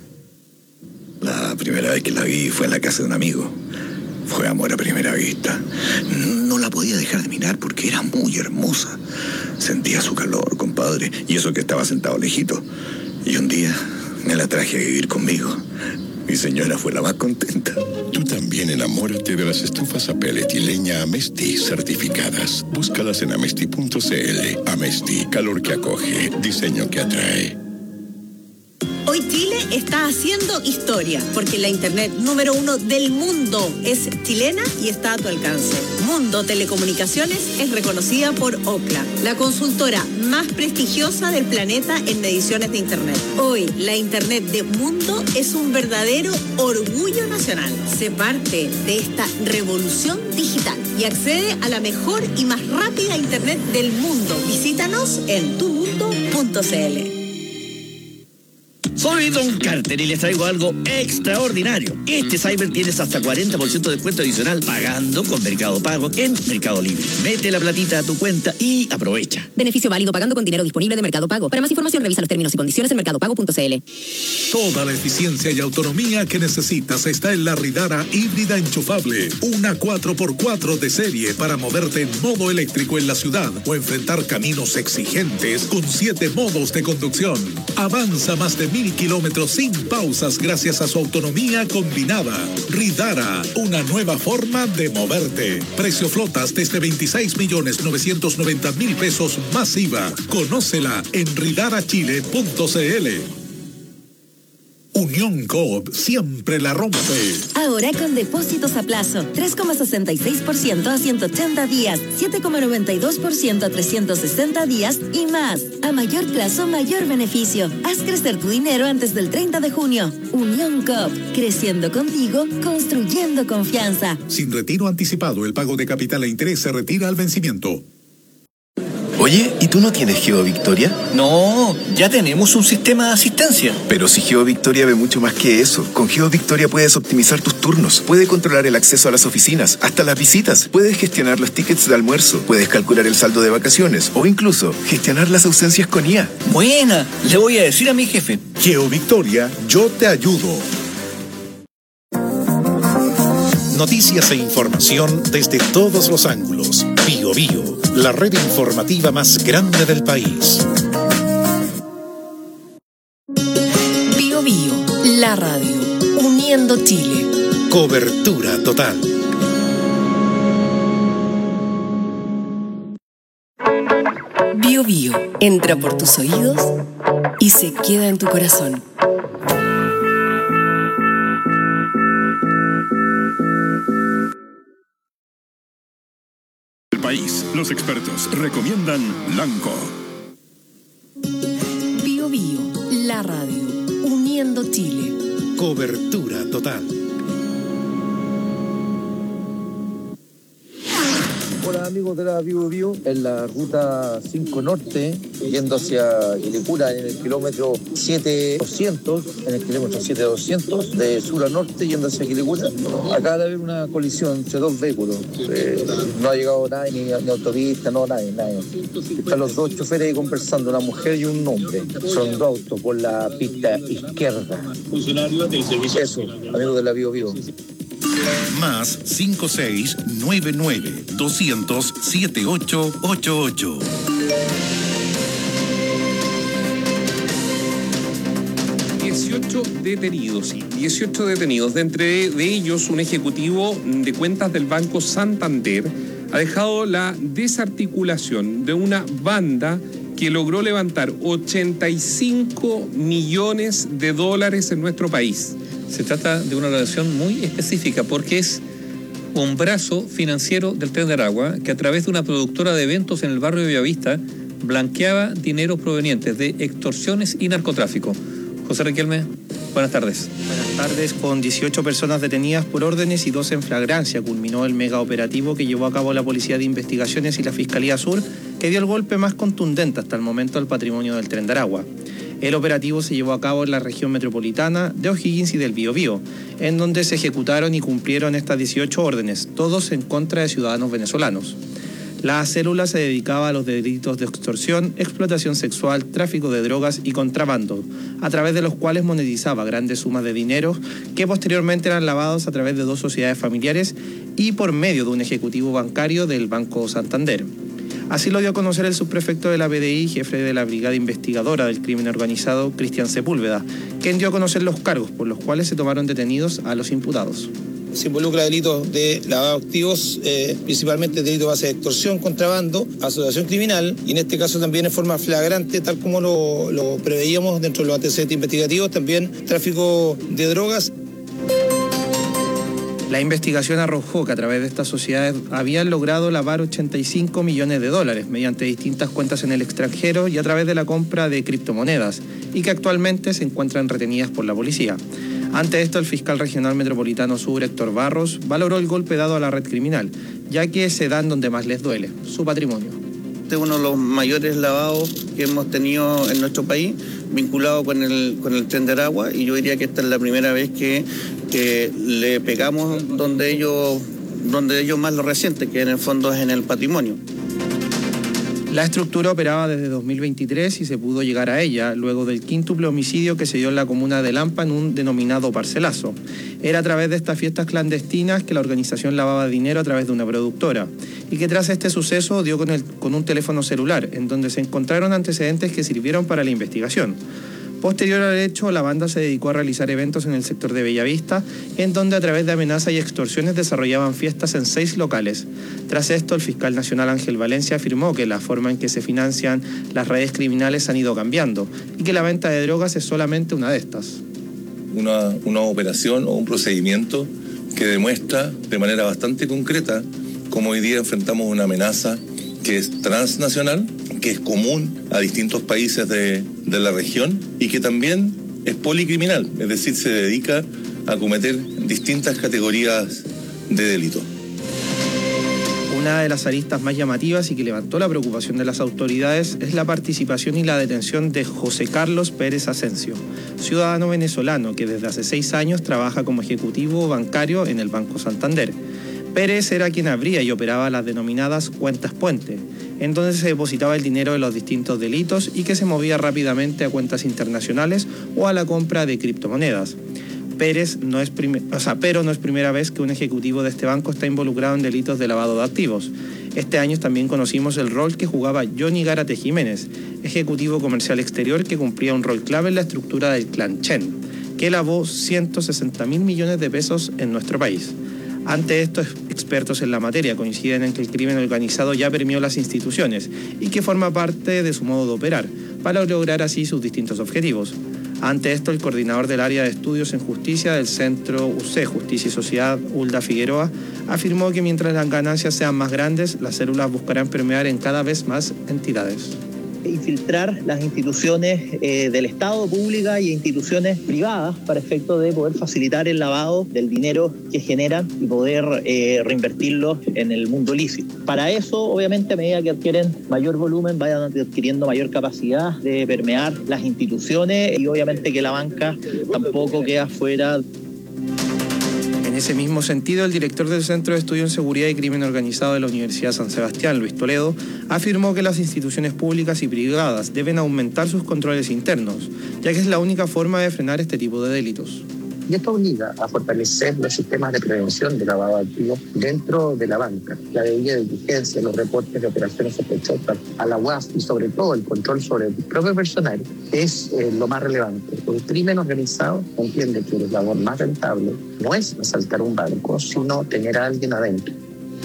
Speaker 9: La primera vez que la vi fue en la casa de un amigo. Fue amor a primera vista. No la podía dejar de mirar porque era muy hermosa. Sentía su calor, compadre, y eso que estaba sentado lejito. Y un día me la traje a vivir conmigo. Mi señora fue la más contenta.
Speaker 11: Tú también enamórate de las estufas a pellet y leña Amesti certificadas. Búscalas en amesti.cl. Amesti, calor que acoge, diseño que atrae.
Speaker 12: Hoy Chile está haciendo historia, porque la internet número 1 del mundo es chilena y está a tu alcance. Mundo Telecomunicaciones es reconocida por Ookla, la consultora más prestigiosa del planeta en mediciones de internet. Hoy, la internet de Mundo es un verdadero orgullo nacional. Sé parte de esta revolución digital y accede a la mejor y más rápida internet del mundo. Visítanos en tumundo.cl.
Speaker 10: Soy Don Carter y les traigo algo extraordinario. Este Cyber tienes hasta 40% de descuento adicional pagando con Mercado Pago en Mercado Libre. Mete la platita a tu cuenta y aprovecha.
Speaker 13: Beneficio válido pagando con dinero disponible de Mercado Pago. Para más información revisa los términos y condiciones en mercadopago.cl.
Speaker 14: Toda la eficiencia y autonomía que necesitas está en la Ridara híbrida enchufable. Una 4x4 de serie para moverte en modo eléctrico en la ciudad o enfrentar caminos exigentes con 7 modos de conducción. Avanza más de 1000 kilómetros sin pausas gracias a su autonomía combinada. Ridara, una nueva forma de moverte. Precio flotas desde 26.990.000 pesos más IVA. Conócela en ridarachile.cl. Unión Coop siempre la rompe.
Speaker 24: Ahora con depósitos a plazo, 3,66% a 180 días, 7,92% a 360 días y más. A mayor plazo, mayor beneficio. Haz crecer tu dinero antes del 30 de junio. Unión Coop, creciendo contigo, construyendo confianza.
Speaker 14: Sin retiro anticipado, el pago de capital e interés se retira al vencimiento.
Speaker 25: Oye, ¿y tú no tienes GeoVictoria?
Speaker 10: No, ya tenemos un sistema de asistencia.
Speaker 25: Pero si GeoVictoria ve mucho más que eso. Con GeoVictoria puedes optimizar tus turnos, puedes controlar el acceso a las oficinas, hasta las visitas, puedes gestionar los tickets de almuerzo, puedes calcular el saldo de vacaciones o incluso gestionar las ausencias con IA.
Speaker 10: Buena, le voy a decir a mi jefe.
Speaker 14: GeoVictoria, yo te ayudo. Noticias e información desde todos los ángulos. Bío Bío, la red informativa más grande del país.
Speaker 2: Bío Bío, la radio, uniendo Chile.
Speaker 14: Cobertura total.
Speaker 2: Bío Bío, entra por tus oídos y se queda en tu corazón.
Speaker 11: Los expertos recomiendan Lanco.
Speaker 2: Bío Bío, la radio, uniendo Chile.
Speaker 14: Cobertura total.
Speaker 26: Hola amigos de la Bío Bío, en la ruta 5 Norte, yendo hacia Quilicura en el kilómetro 7200, de sur a norte, yendo hacia Quilicura, acaba de haber una colisión entre dos vehículos. No ha llegado nadie, ni autopista, no, nadie. Están los dos choferes ahí conversando, una mujer y un hombre. Son dos autos por la pista izquierda. Funcionarios del servicio. Eso, amigos de la Bío Bío.
Speaker 1: Más 5699-200-7888.
Speaker 19: 18 detenidos, 18 detenidos. De entre ellos, un ejecutivo de cuentas del Banco Santander ha dejado la desarticulación de una banda que logró levantar 85 millones de dólares en nuestro país.
Speaker 4: Se trata de una relación muy específica porque es un brazo financiero del Tren de Aragua que a través de una productora de eventos en el barrio de Bellavista blanqueaba dineros provenientes de extorsiones y narcotráfico. José Riquelme, buenas tardes.
Speaker 27: Buenas tardes. Con 18 personas detenidas por órdenes y 2 en flagrancia culminó el mega operativo que llevó a cabo la Policía de Investigaciones y la Fiscalía Sur, que dio el golpe más contundente hasta el momento al patrimonio del Tren de Aragua. El operativo se llevó a cabo en la región metropolitana de O'Higgins y del Biobío, en donde se ejecutaron y cumplieron estas 18 órdenes, todos en contra de ciudadanos venezolanos. La célula se dedicaba a los delitos de extorsión, explotación sexual, tráfico de drogas y contrabando, a través de los cuales monetizaba grandes sumas de dinero que posteriormente eran lavados a través de 2 sociedades familiares y por medio de un ejecutivo bancario del Banco Santander. Así lo dio a conocer el subprefecto de la PDI, jefe de la Brigada Investigadora del Crimen Organizado, Cristian Sepúlveda, quien dio a conocer los cargos por los cuales se tomaron detenidos a los imputados.
Speaker 28: Se involucra delitos de lavado de activos, principalmente delitos base de extorsión, contrabando, asociación criminal y en este caso también en forma flagrante, tal como lo preveíamos dentro de los antecedentes investigativos, también tráfico de drogas.
Speaker 27: La investigación arrojó que a través de estas sociedades habían logrado lavar 85 millones de dólares mediante distintas cuentas en el extranjero y a través de la compra de criptomonedas y que actualmente se encuentran retenidas por la policía. Ante esto, el fiscal regional metropolitano sur, Héctor Barros, valoró el golpe dado a la red criminal, ya que se dan donde más les duele, su patrimonio.
Speaker 3: este es uno de los mayores lavados que hemos tenido en nuestro país, vinculado con el Tren de Aragua, y yo diría que esta es la primera vez que le pegamos donde ellos más lo resienten, que en el fondo es en el patrimonio.
Speaker 27: La estructura operaba desde 2023 y se pudo llegar a ella luego del quíntuple homicidio que se dio en la comuna de Lampa en un denominado parcelazo. Era a través de estas fiestas clandestinas que la organización lavaba dinero a través de una productora y que tras este suceso dio con un teléfono celular en donde se encontraron antecedentes que sirvieron para la investigación. Posterior al hecho, la banda se dedicó a realizar eventos en el sector de Bellavista, en donde a través de amenazas y extorsiones desarrollaban fiestas en 6 locales. Tras esto, el fiscal nacional Ángel Valencia afirmó que la forma en que se financian las redes criminales han ido cambiando y que la venta de drogas es solamente una de estas.
Speaker 15: Una operación o un procedimiento que demuestra de manera bastante concreta cómo hoy día enfrentamos una amenaza que es transnacional, que es común a distintos países de la región y que también es policriminal, es decir, se dedica a cometer distintas categorías de delito.
Speaker 27: Una de las aristas más llamativas y que levantó la preocupación de las autoridades es la participación y la detención de José Carlos Pérez Asensio, ciudadano venezolano que desde hace 6 años trabaja como ejecutivo bancario en el Banco Santander. Pérez era quien abría y operaba las denominadas cuentas puente, en donde se depositaba el dinero de los distintos delitos y que se movía rápidamente a cuentas internacionales o a la compra de criptomonedas. Pero no es primera vez que un ejecutivo de este banco está involucrado en delitos de lavado de activos. Este año también conocimos el rol que jugaba Johnny Gárate Jiménez, ejecutivo comercial exterior que cumplía un rol clave en la estructura del clan Chen, que lavó 160.000 millones de pesos en nuestro país. Ante esto, expertos en la materia coinciden en que el crimen organizado ya permeó las instituciones y que forma parte de su modo de operar, para lograr así sus distintos objetivos. Ante esto, el coordinador del área de estudios en justicia del Centro UC, Justicia y Sociedad, Hulda Figueroa, afirmó que mientras las ganancias sean más grandes, las células buscarán permear en cada vez más entidades.
Speaker 16: Infiltrar las instituciones del Estado, públicas y instituciones privadas para efecto de poder facilitar el lavado del dinero que generan y poder reinvertirlo en el mundo lícito. Para eso, obviamente, a medida que adquieren mayor volumen, vayan adquiriendo mayor capacidad de permear las instituciones y obviamente que la banca tampoco queda fuera.
Speaker 27: En ese mismo sentido, el director del Centro de Estudio en Seguridad y Crimen Organizado de la Universidad San Sebastián, Luis Toledo, afirmó que las instituciones públicas y privadas deben aumentar sus controles internos, ya que es la única forma de frenar este tipo de delitos.
Speaker 17: Y esto obliga a fortalecer los sistemas de prevención de lavado de activos dentro de la banca, la debida diligencia, los reportes de operaciones sospechosas a la UAF y sobre todo el control sobre el propio personal es lo más relevante. El crimen organizado entiende que la labor más rentable no es asaltar un banco, sino tener a alguien adentro.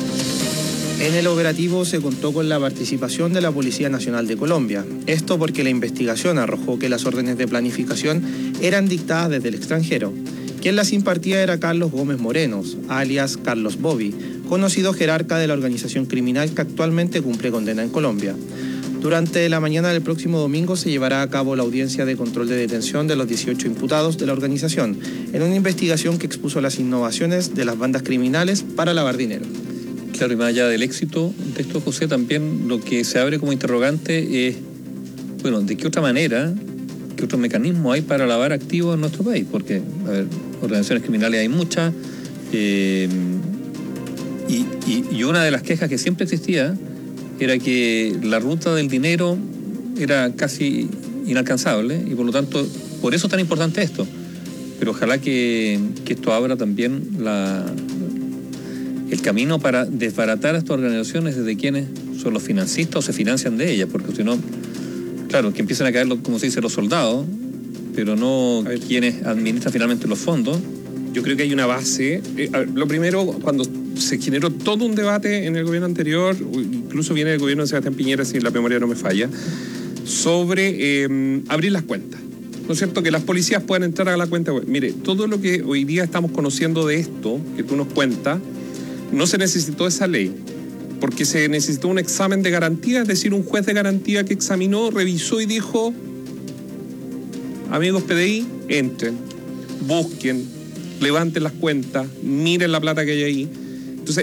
Speaker 27: En el operativo se contó con la participación de la Policía Nacional de Colombia. Esto porque la investigación arrojó que las órdenes de planificación eran dictadas desde el extranjero. Quien las impartía era Carlos Gómez Morenos, alias Carlos Bobby, conocido jerarca de la organización criminal que actualmente cumple condena en Colombia. Durante la mañana del próximo domingo se llevará a cabo la audiencia de control de detención de los 18 imputados de la organización, en una investigación que expuso las innovaciones de las bandas criminales para lavar dinero.
Speaker 4: Claro, y más allá del éxito de esto, José, también lo que se abre como interrogante es, bueno, ¿de qué otra manera, qué otro mecanismo hay para lavar activos en nuestro país? Porque, a ver, organizaciones criminales hay muchas, y una de las quejas que siempre existía era que la ruta del dinero era casi inalcanzable y por lo tanto, por eso es tan importante esto. Pero ojalá que esto abra también el camino para desbaratar a estas organizaciones desde quienes son los financistas o se financian de ellas, porque si no, claro, que empiezan a caer, como se dice, los soldados, pero no quienes administran finalmente los fondos.
Speaker 19: Yo creo que hay una base. Lo primero, cuando se generó todo un debate en el gobierno anterior, incluso viene del gobierno de Sebastián Piñera, si la memoria no me falla, sobre abrir las cuentas. ¿No es cierto? Que las policías puedan entrar a la cuenta web. Mire, todo lo que hoy día estamos conociendo de esto, que tú nos cuentas, no se necesitó esa ley, porque se necesitó un examen de garantía, es decir, un juez de garantía que examinó, revisó y dijo: amigos PDI, entren, busquen, levanten las cuentas, miren la plata que hay ahí. Entonces,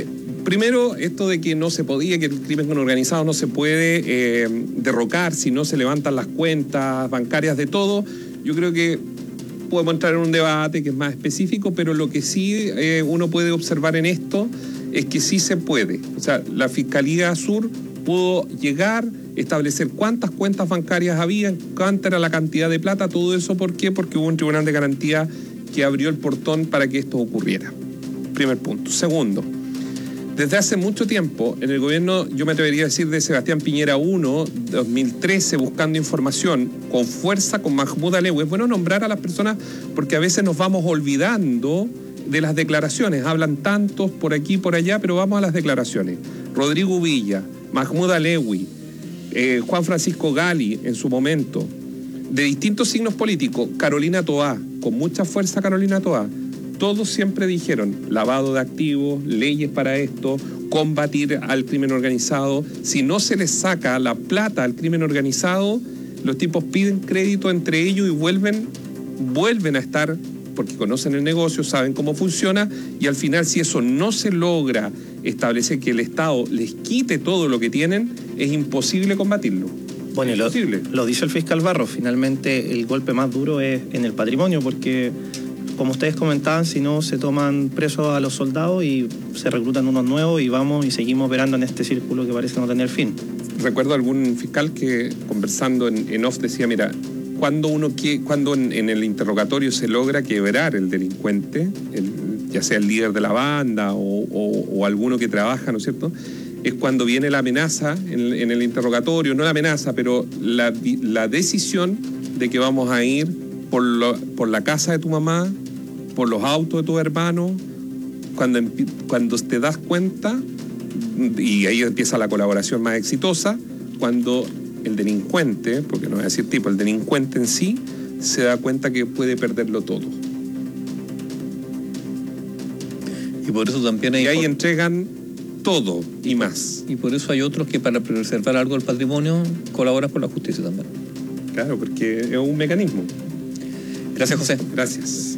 Speaker 19: Primero, esto de que no se podía, que el crimen organizado no se puede derrocar si no se levantan las cuentas bancarias de todo. Yo creo que podemos entrar en un debate que es más específico, pero lo que sí uno puede observar en esto es que sí se puede. O sea, la Fiscalía Sur pudo llegar, establecer cuántas cuentas bancarias había, cuánta era la cantidad de plata, todo eso. ¿Por qué? Porque hubo un tribunal de garantía que abrió el portón para que esto ocurriera. Primer punto. Segundo, desde hace mucho tiempo, en el gobierno, yo me atrevería a decir de Sebastián Piñera 1, 2013, buscando información con fuerza con Mahmoud Alewi. Es bueno nombrar a las personas porque a veces nos vamos olvidando de las declaraciones. Hablan tantos por aquí y por allá, pero vamos a las declaraciones. Rodrigo Villa, Mahmoud Alewi, Juan Francisco Gali en su momento, de distintos signos políticos, Carolina Toá, con mucha fuerza Carolina Toá. Todos siempre dijeron lavado de activos, leyes para esto, combatir al crimen organizado. Si no se les saca la plata al crimen organizado, los tipos piden crédito entre ellos y vuelven a estar, porque conocen el negocio, saben cómo funciona, y al final, si eso no se logra establecer que el Estado les quite todo lo que tienen, es imposible combatirlo.
Speaker 27: Bueno, y lo dice el fiscal Barros, finalmente el golpe más duro es en el patrimonio, porque como ustedes comentaban, si no se toman presos a los soldados y se reclutan unos nuevos y vamos y seguimos operando en este círculo que parece no tener fin.
Speaker 19: Recuerdo algún fiscal que conversando en off decía, mira, cuando en el interrogatorio se logra quebrar el delincuente, ya sea el líder de la banda o alguno que trabaja, ¿no es cierto?, es cuando viene la amenaza en el interrogatorio, no la amenaza, pero la decisión de que vamos a ir por la casa de tu mamá, por los autos de tu hermano, cuando te das cuenta, y ahí empieza la colaboración más exitosa, cuando el delincuente, porque no voy a decir tipo, el delincuente en sí, se da cuenta que puede perderlo todo.
Speaker 4: Y por eso también hay...
Speaker 19: Y ahí entregan todo y más.
Speaker 4: Y por eso hay otros que para preservar algo del patrimonio colaboran con la justicia también.
Speaker 19: Claro, porque es un mecanismo.
Speaker 4: Gracias, José.
Speaker 19: Gracias.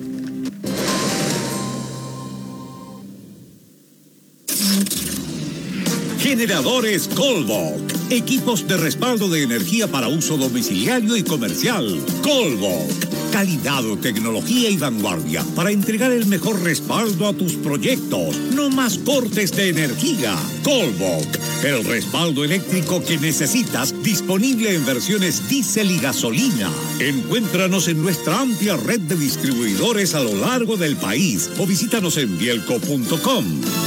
Speaker 1: Generadores Colbok. Equipos de respaldo de energía para uso domiciliario y comercial. Colbok. Calidad, tecnología y vanguardia para entregar el mejor respaldo a tus proyectos. No más cortes de energía. Colbok. El respaldo eléctrico que necesitas, disponible en versiones diésel y gasolina. Encuéntranos en nuestra amplia red de distribuidores a lo largo del país o visítanos en bielco.com.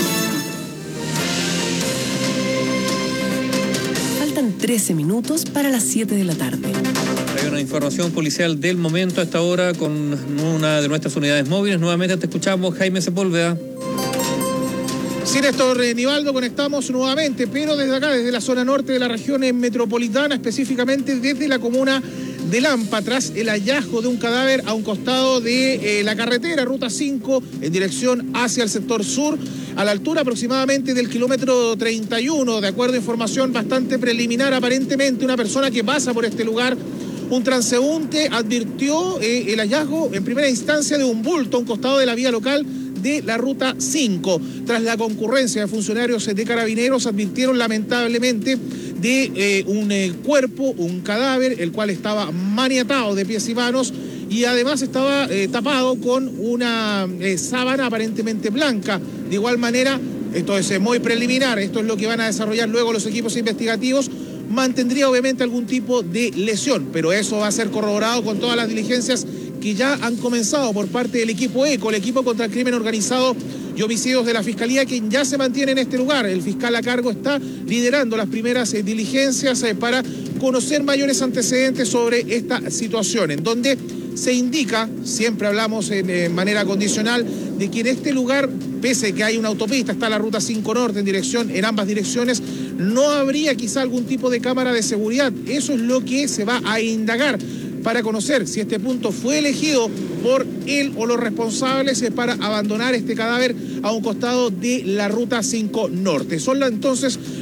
Speaker 2: Faltan 13 minutos para las 7 de la tarde.
Speaker 4: Hay una información policial del momento a esta hora con una de nuestras unidades móviles. Nuevamente te escuchamos, Jaime Sepúlveda.
Speaker 5: Sí, Néstor Nivaldo, conectamos nuevamente, pero desde acá, desde la zona norte de la región metropolitana, específicamente desde la comuna de Lampa, tras el hallazgo de un cadáver a un costado de la carretera, ruta 5, en dirección hacia el sector sur, a la altura aproximadamente del kilómetro 31, de acuerdo a información bastante preliminar. Aparentemente una persona que pasa por este lugar, un transeúnte, advirtió el hallazgo en primera instancia de un bulto a un costado de la vía local de la ruta 5. Tras la concurrencia de funcionarios de Carabineros, advirtieron lamentablemente de un cuerpo, un cadáver, el cual estaba maniatado de pies y manos y además estaba tapado con una sábana aparentemente blanca. De igual manera, esto es muy preliminar, esto es lo que van a desarrollar luego los equipos investigativos, mantendría obviamente algún tipo de lesión, pero eso va a ser corroborado con todas las diligencias que ya han comenzado por parte del equipo ECO, el equipo contra el crimen organizado y homicidios de la Fiscalía, quien ya se mantiene en este lugar. El fiscal a cargo está liderando las primeras diligencias para conocer mayores antecedentes sobre esta situación, en donde se indica, siempre hablamos en manera condicional, de que en este lugar, pese a que hay una autopista, está la ruta 5 Norte en ambas direcciones, no habría quizá algún tipo de cámara de seguridad. Eso es lo que se va a indagar para conocer si este punto fue elegido por él o los responsables para abandonar este cadáver a un costado de la ruta 5 Norte. Son entonces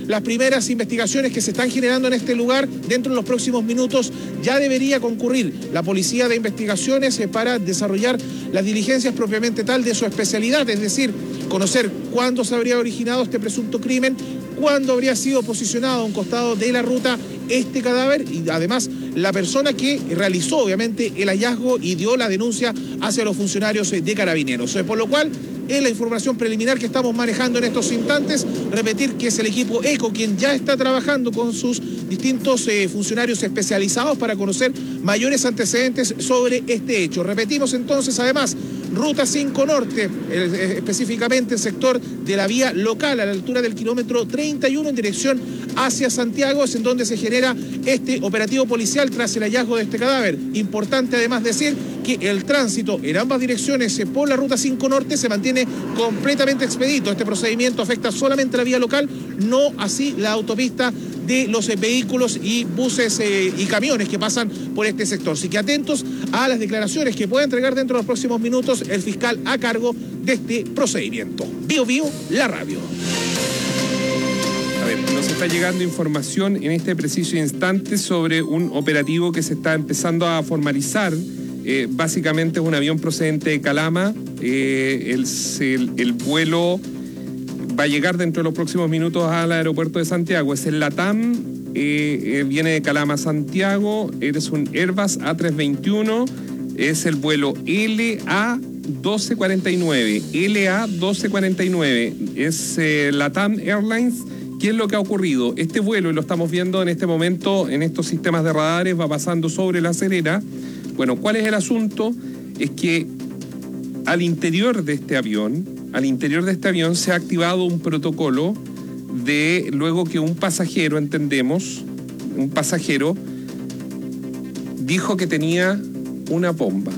Speaker 5: las primeras investigaciones que se están generando en este lugar. Dentro de los próximos minutos ya debería concurrir la Policía de Investigaciones para desarrollar las diligencias propiamente tal de su especialidad, es decir, conocer cuándo se habría originado este presunto crimen, cuándo habría sido posicionado a un costado de la ruta este cadáver y además la persona que realizó obviamente el hallazgo y dio la denuncia hacia los funcionarios de Carabineros. Por lo cual, es la información preliminar que estamos manejando en estos instantes. Repetir que es el equipo ECO quien ya está trabajando con sus distintos funcionarios especializados para conocer mayores antecedentes sobre este hecho. Repetimos entonces, además, Ruta 5 Norte, específicamente el sector de la vía local a la altura del kilómetro 31 en dirección hacia Santiago, es en donde se genera este operativo policial tras el hallazgo de este cadáver. Importante además decir que el tránsito en ambas direcciones por la Ruta 5 Norte se mantiene completamente expedito. Este procedimiento afecta solamente la vía local, no así la autopista de los vehículos y buses y camiones que pasan por este sector. Así que atentos a las declaraciones que pueda entregar dentro de los próximos minutos el fiscal a cargo de este procedimiento. Bio Bio, la radio.
Speaker 19: A ver, nos está llegando información en este preciso instante sobre un operativo que se está empezando a formalizar. Básicamente es un avión procedente de Calama. El vuelo va a llegar dentro de los próximos minutos al aeropuerto de Santiago. Es el LATAM, viene de Calama a Santiago. Es un Airbus A321. Es el vuelo LA1249. LA1249. Es LATAM Airlines. ¿Qué es lo que ha ocurrido? Este vuelo, y lo estamos viendo en este momento en estos sistemas de radares, va pasando sobre La Serena. Bueno, ¿cuál es el asunto? Es que al interior de este avión se ha activado un protocolo de luego que un pasajero, dijo que tenía una bomba.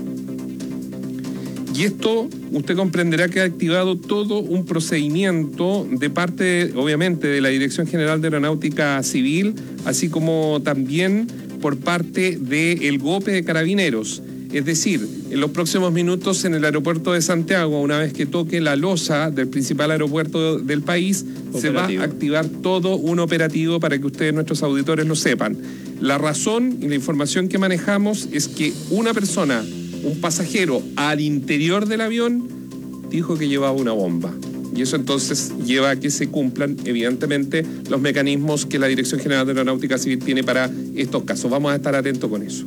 Speaker 19: Y esto, usted comprenderá que ha activado todo un procedimiento de parte, obviamente, de la Dirección General de Aeronáutica Civil, así como también por parte del GOPE de Carabineros. Es decir, en los próximos minutos en el aeropuerto de Santiago, una vez que toque la losa del principal aeropuerto del país, se va a activar todo un operativo para que ustedes, nuestros auditores, lo sepan. La razón y la información que manejamos es que una persona, un pasajero al interior del avión, dijo que llevaba una bomba. Y eso entonces lleva a que se cumplan, evidentemente, los mecanismos que la Dirección General de Aeronáutica Civil tiene para estos casos. Vamos a estar atentos con eso.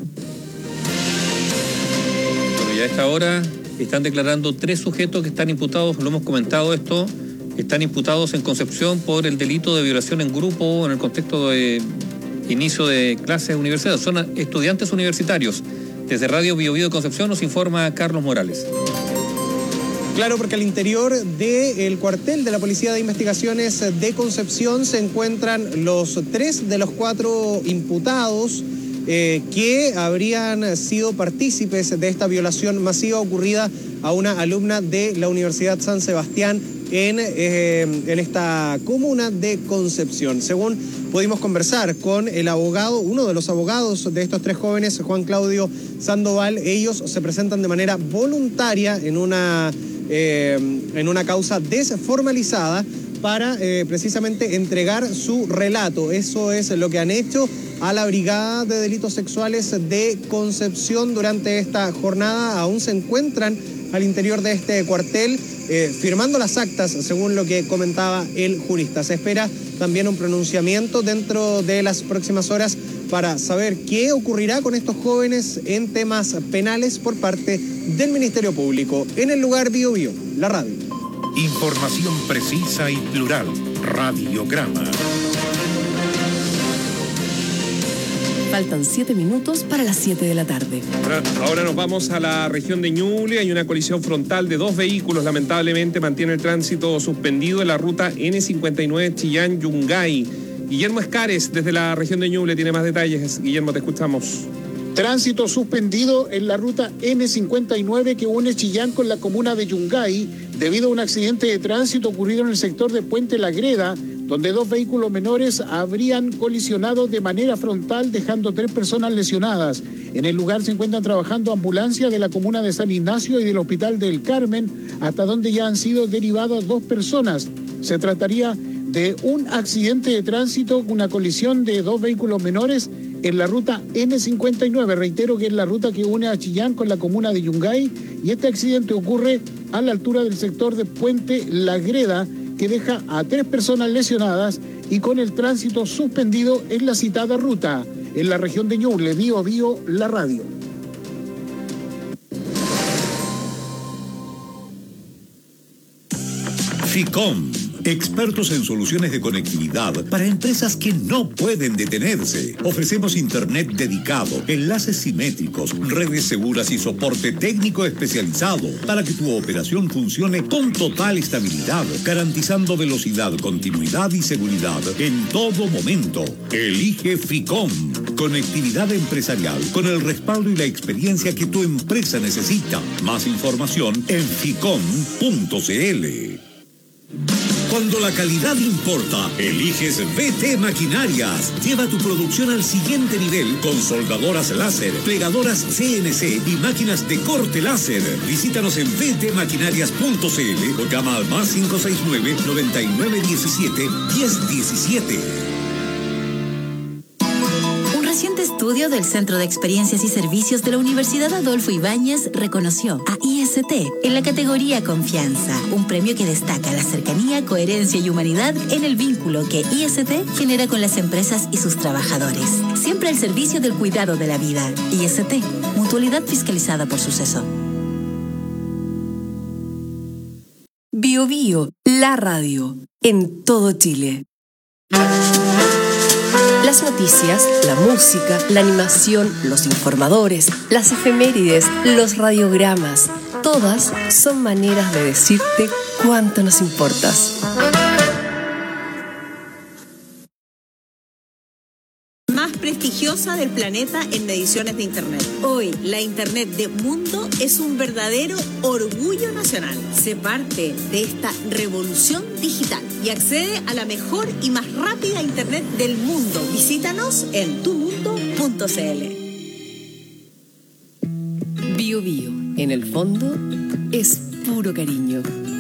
Speaker 4: Bueno, ya a esta hora están declarando 3 sujetos que están imputados, lo hemos comentado esto, están imputados en Concepción por el delito de violación en grupo en el contexto de inicio de clases de universidad. Son estudiantes universitarios. Desde Radio Bio Bio de Concepción nos informa Carlos Morales.
Speaker 27: Claro, porque al interior del cuartel de la Policía de Investigaciones de Concepción se encuentran los 3 de los 4 imputados que habrían sido partícipes de esta violación masiva ocurrida a una alumna de la Universidad San Sebastián en esta comuna de Concepción. Según pudimos conversar con el abogado, uno de los abogados de estos 3 jóvenes, Juan Claudio Sandoval, ellos se presentan de manera voluntaria en una causa desformalizada para precisamente entregar su relato. Eso es lo que han hecho a la Brigada de Delitos Sexuales de Concepción durante esta jornada. Aún se encuentran al interior de este cuartel firmando las actas, según lo que comentaba el jurista. Se espera también un pronunciamiento dentro de las próximas horas para saber qué ocurrirá con estos jóvenes en temas penales por parte del Ministerio Público. En el lugar Bio Bio, la radio.
Speaker 1: Información precisa y plural. Radiograma.
Speaker 2: Faltan 7 minutos para las 7 de la tarde.
Speaker 19: Ahora nos vamos a la región de Ñuble. Hay una colisión frontal de 2 vehículos. Lamentablemente mantiene el tránsito suspendido en la ruta N59 Chillán-Yungay. Guillermo Escares, desde la región de Ñuble, tiene más detalles. Guillermo, te escuchamos.
Speaker 5: Tránsito suspendido en la ruta N59 que une Chillán con la comuna de Yungay debido a un accidente de tránsito ocurrido en el sector de Puente La Greda, donde 2 vehículos menores habrían colisionado de manera frontal, dejando 3 personas lesionadas. En el lugar se encuentran trabajando ambulancias de la comuna de San Ignacio y del Hospital del Carmen, hasta donde ya han sido derivadas 2 personas. Se trataría de un accidente de tránsito, una colisión de dos vehículos menores en la ruta N59. Reitero que es la ruta que une a Chillán con la comuna de Yungay, y este accidente ocurre a la altura del sector de Puente La Greda, que deja a 3 personas lesionadas y con el tránsito suspendido en la citada ruta. En la región de Ñuble, Bío Bío, la radio.
Speaker 1: FICOM, expertos en soluciones de conectividad para empresas que no pueden detenerse. Ofrecemos internet dedicado, enlaces simétricos, redes seguras y soporte técnico especializado para que tu operación funcione con total estabilidad, garantizando velocidad, continuidad y seguridad en todo momento. Elige FICOM, conectividad empresarial con el respaldo y la experiencia que tu empresa necesita. Más información en ficom.cl. Cuando la calidad importa, eliges VT Maquinarias. Lleva tu producción al siguiente nivel con soldadoras láser, plegadoras CNC y máquinas de corte láser. Visítanos en vtmaquinarias.cl o llama al más 569-9917-1017.
Speaker 24: Reciente estudio del Centro de Experiencias y Servicios de la Universidad Adolfo Ibáñez reconoció a IST en la categoría Confianza, un premio que destaca la cercanía, coherencia y humanidad en el vínculo que IST genera con las empresas y sus trabajadores. Siempre al servicio del cuidado de la vida. IST, mutualidad fiscalizada por Suceso.
Speaker 2: Bío Bío, la radio, en todo Chile. Las noticias, la música, la animación, los informadores, las efemérides, los radiogramas, todas son maneras de decirte cuánto nos importas.
Speaker 12: Más prestigiosa del planeta en mediciones de Internet. Hoy, la Internet de Mundo es un verdadero orgullo nacional. Sé parte de esta revolución digital y accede a la mejor y más rápida Internet del mundo. Visítanos en tumundo.cl.
Speaker 2: Bío Bío, en el fondo, es puro cariño.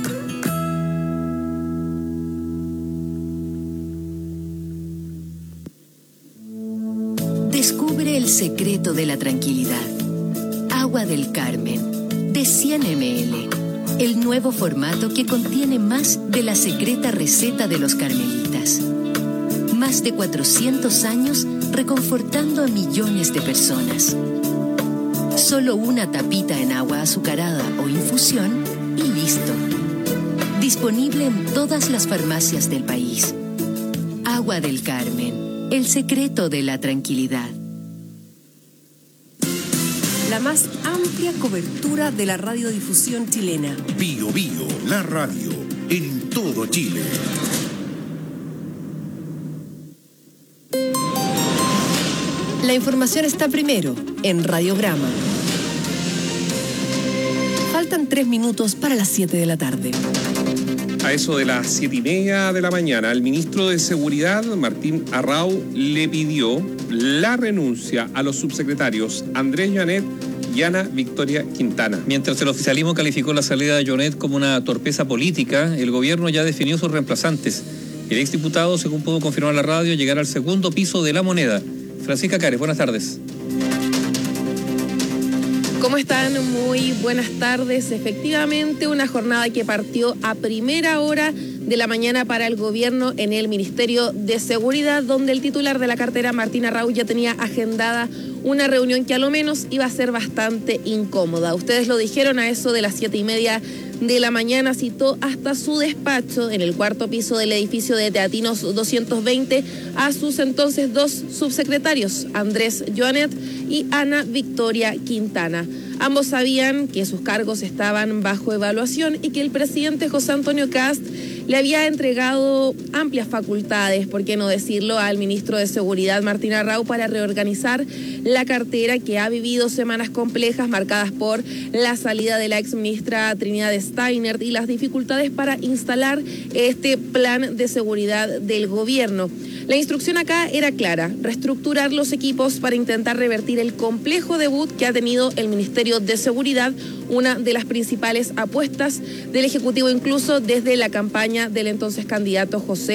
Speaker 2: Descubre el secreto de la tranquilidad. Agua del Carmen, de 100 ml. El nuevo formato que contiene más de la secreta receta de los carmelitas. Más de 400 años reconfortando a millones de personas. Solo una tapita en agua azucarada o infusión y listo. Disponible en todas las farmacias del país. Agua del Carmen. El secreto de la tranquilidad. La más amplia cobertura de la radiodifusión chilena.
Speaker 1: Bío Bío, la radio, en todo Chile.
Speaker 2: La información está primero en Radiograma. Faltan 3 minutos para las 7 de la tarde.
Speaker 19: A eso de las 7:30 de la mañana, el ministro de Seguridad, Martín Arrau, le pidió la renuncia a los subsecretarios Andrés Joanet y Ana Victoria Quintana.
Speaker 4: Mientras el oficialismo calificó la salida de Joanet como una torpeza política, el gobierno ya definió sus reemplazantes. El exdiputado, según pudo confirmar la radio, llegará al segundo piso de La Moneda. Francisca Cares, buenas tardes.
Speaker 6: ¿Cómo están? Muy buenas tardes. Efectivamente, una jornada que partió a primera hora de la mañana para el gobierno en el Ministerio de Seguridad, donde el titular de la cartera, Martín Arrau, ya tenía agendada una reunión que a lo menos iba a ser bastante incómoda. Ustedes lo dijeron, a eso de las 7:30 de la mañana citó hasta su despacho en el 4º piso del edificio de Teatinos 220 a sus entonces 2 subsecretarios, Andrés Joanet y Ana Victoria Quintana. Ambos sabían que sus cargos estaban bajo evaluación y que el presidente José Antonio Kast le había entregado amplias facultades, por qué no decirlo, al ministro de Seguridad, Martín Arrau, para reorganizar la cartera que ha vivido semanas complejas marcadas por la salida de la exministra Trinidad Steiner y las dificultades para instalar este plan de seguridad del gobierno. La instrucción acá era clara: reestructurar los equipos para intentar revertir el complejo debut que ha tenido el Ministerio de Seguridad, una de las principales apuestas del Ejecutivo, incluso desde la campaña del entonces candidato José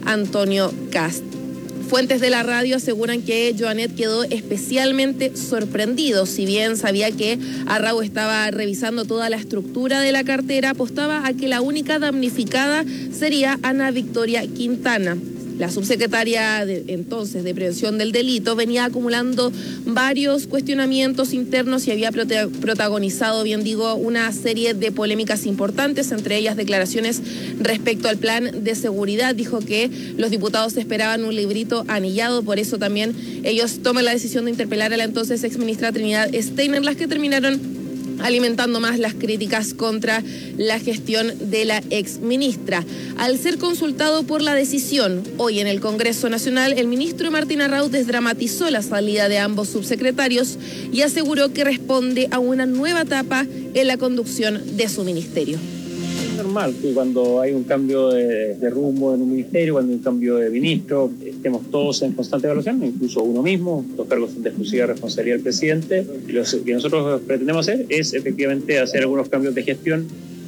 Speaker 6: Antonio Kast. Fuentes de la radio aseguran que Joanet quedó especialmente sorprendido. Si bien sabía que Arrau estaba revisando toda la estructura de la cartera, apostaba a que la única damnificada sería Ana Victoria Quintana. La subsecretaria entonces de Prevención del Delito venía acumulando varios cuestionamientos internos y había protagonizado, bien digo, una serie de polémicas importantes, entre ellas declaraciones respecto al plan de seguridad. Dijo que los diputados esperaban un librito anillado, por eso también ellos toman la decisión de interpelar a la entonces exministra Trinidad Steiner, las que terminaron alimentando más las críticas contra la gestión de la exministra. Al ser consultado por la decisión hoy en el Congreso Nacional, el ministro Martín Arrau desdramatizó la salida de ambos subsecretarios y aseguró que responde a una nueva etapa en la conducción de su ministerio.
Speaker 7: Es normal que cuando hay un cambio de rumbo en un ministerio, cuando hay un cambio de ministro, estemos todos en constante evaluación, incluso uno mismo. Los cargos son de exclusiva responsabilidad del presidente. Lo que nosotros pretendemos hacer es efectivamente hacer algunos cambios de gestión.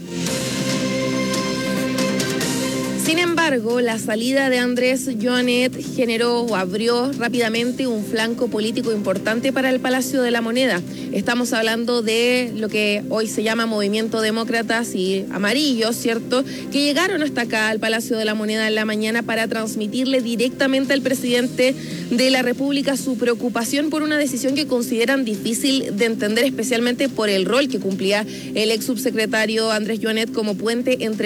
Speaker 6: Sin embargo, la salida de Andrés Joanet generó o abrió rápidamente un flanco político importante para el Palacio de la Moneda. Estamos hablando de lo que hoy se llama Movimiento Demócratas y Amarillos, ¿cierto? Que llegaron hasta acá al Palacio de la Moneda en la mañana para transmitirle directamente al presidente de la República su preocupación por una decisión que consideran difícil de entender, especialmente por el rol que cumplía el ex subsecretario Andrés Joanet como puente entre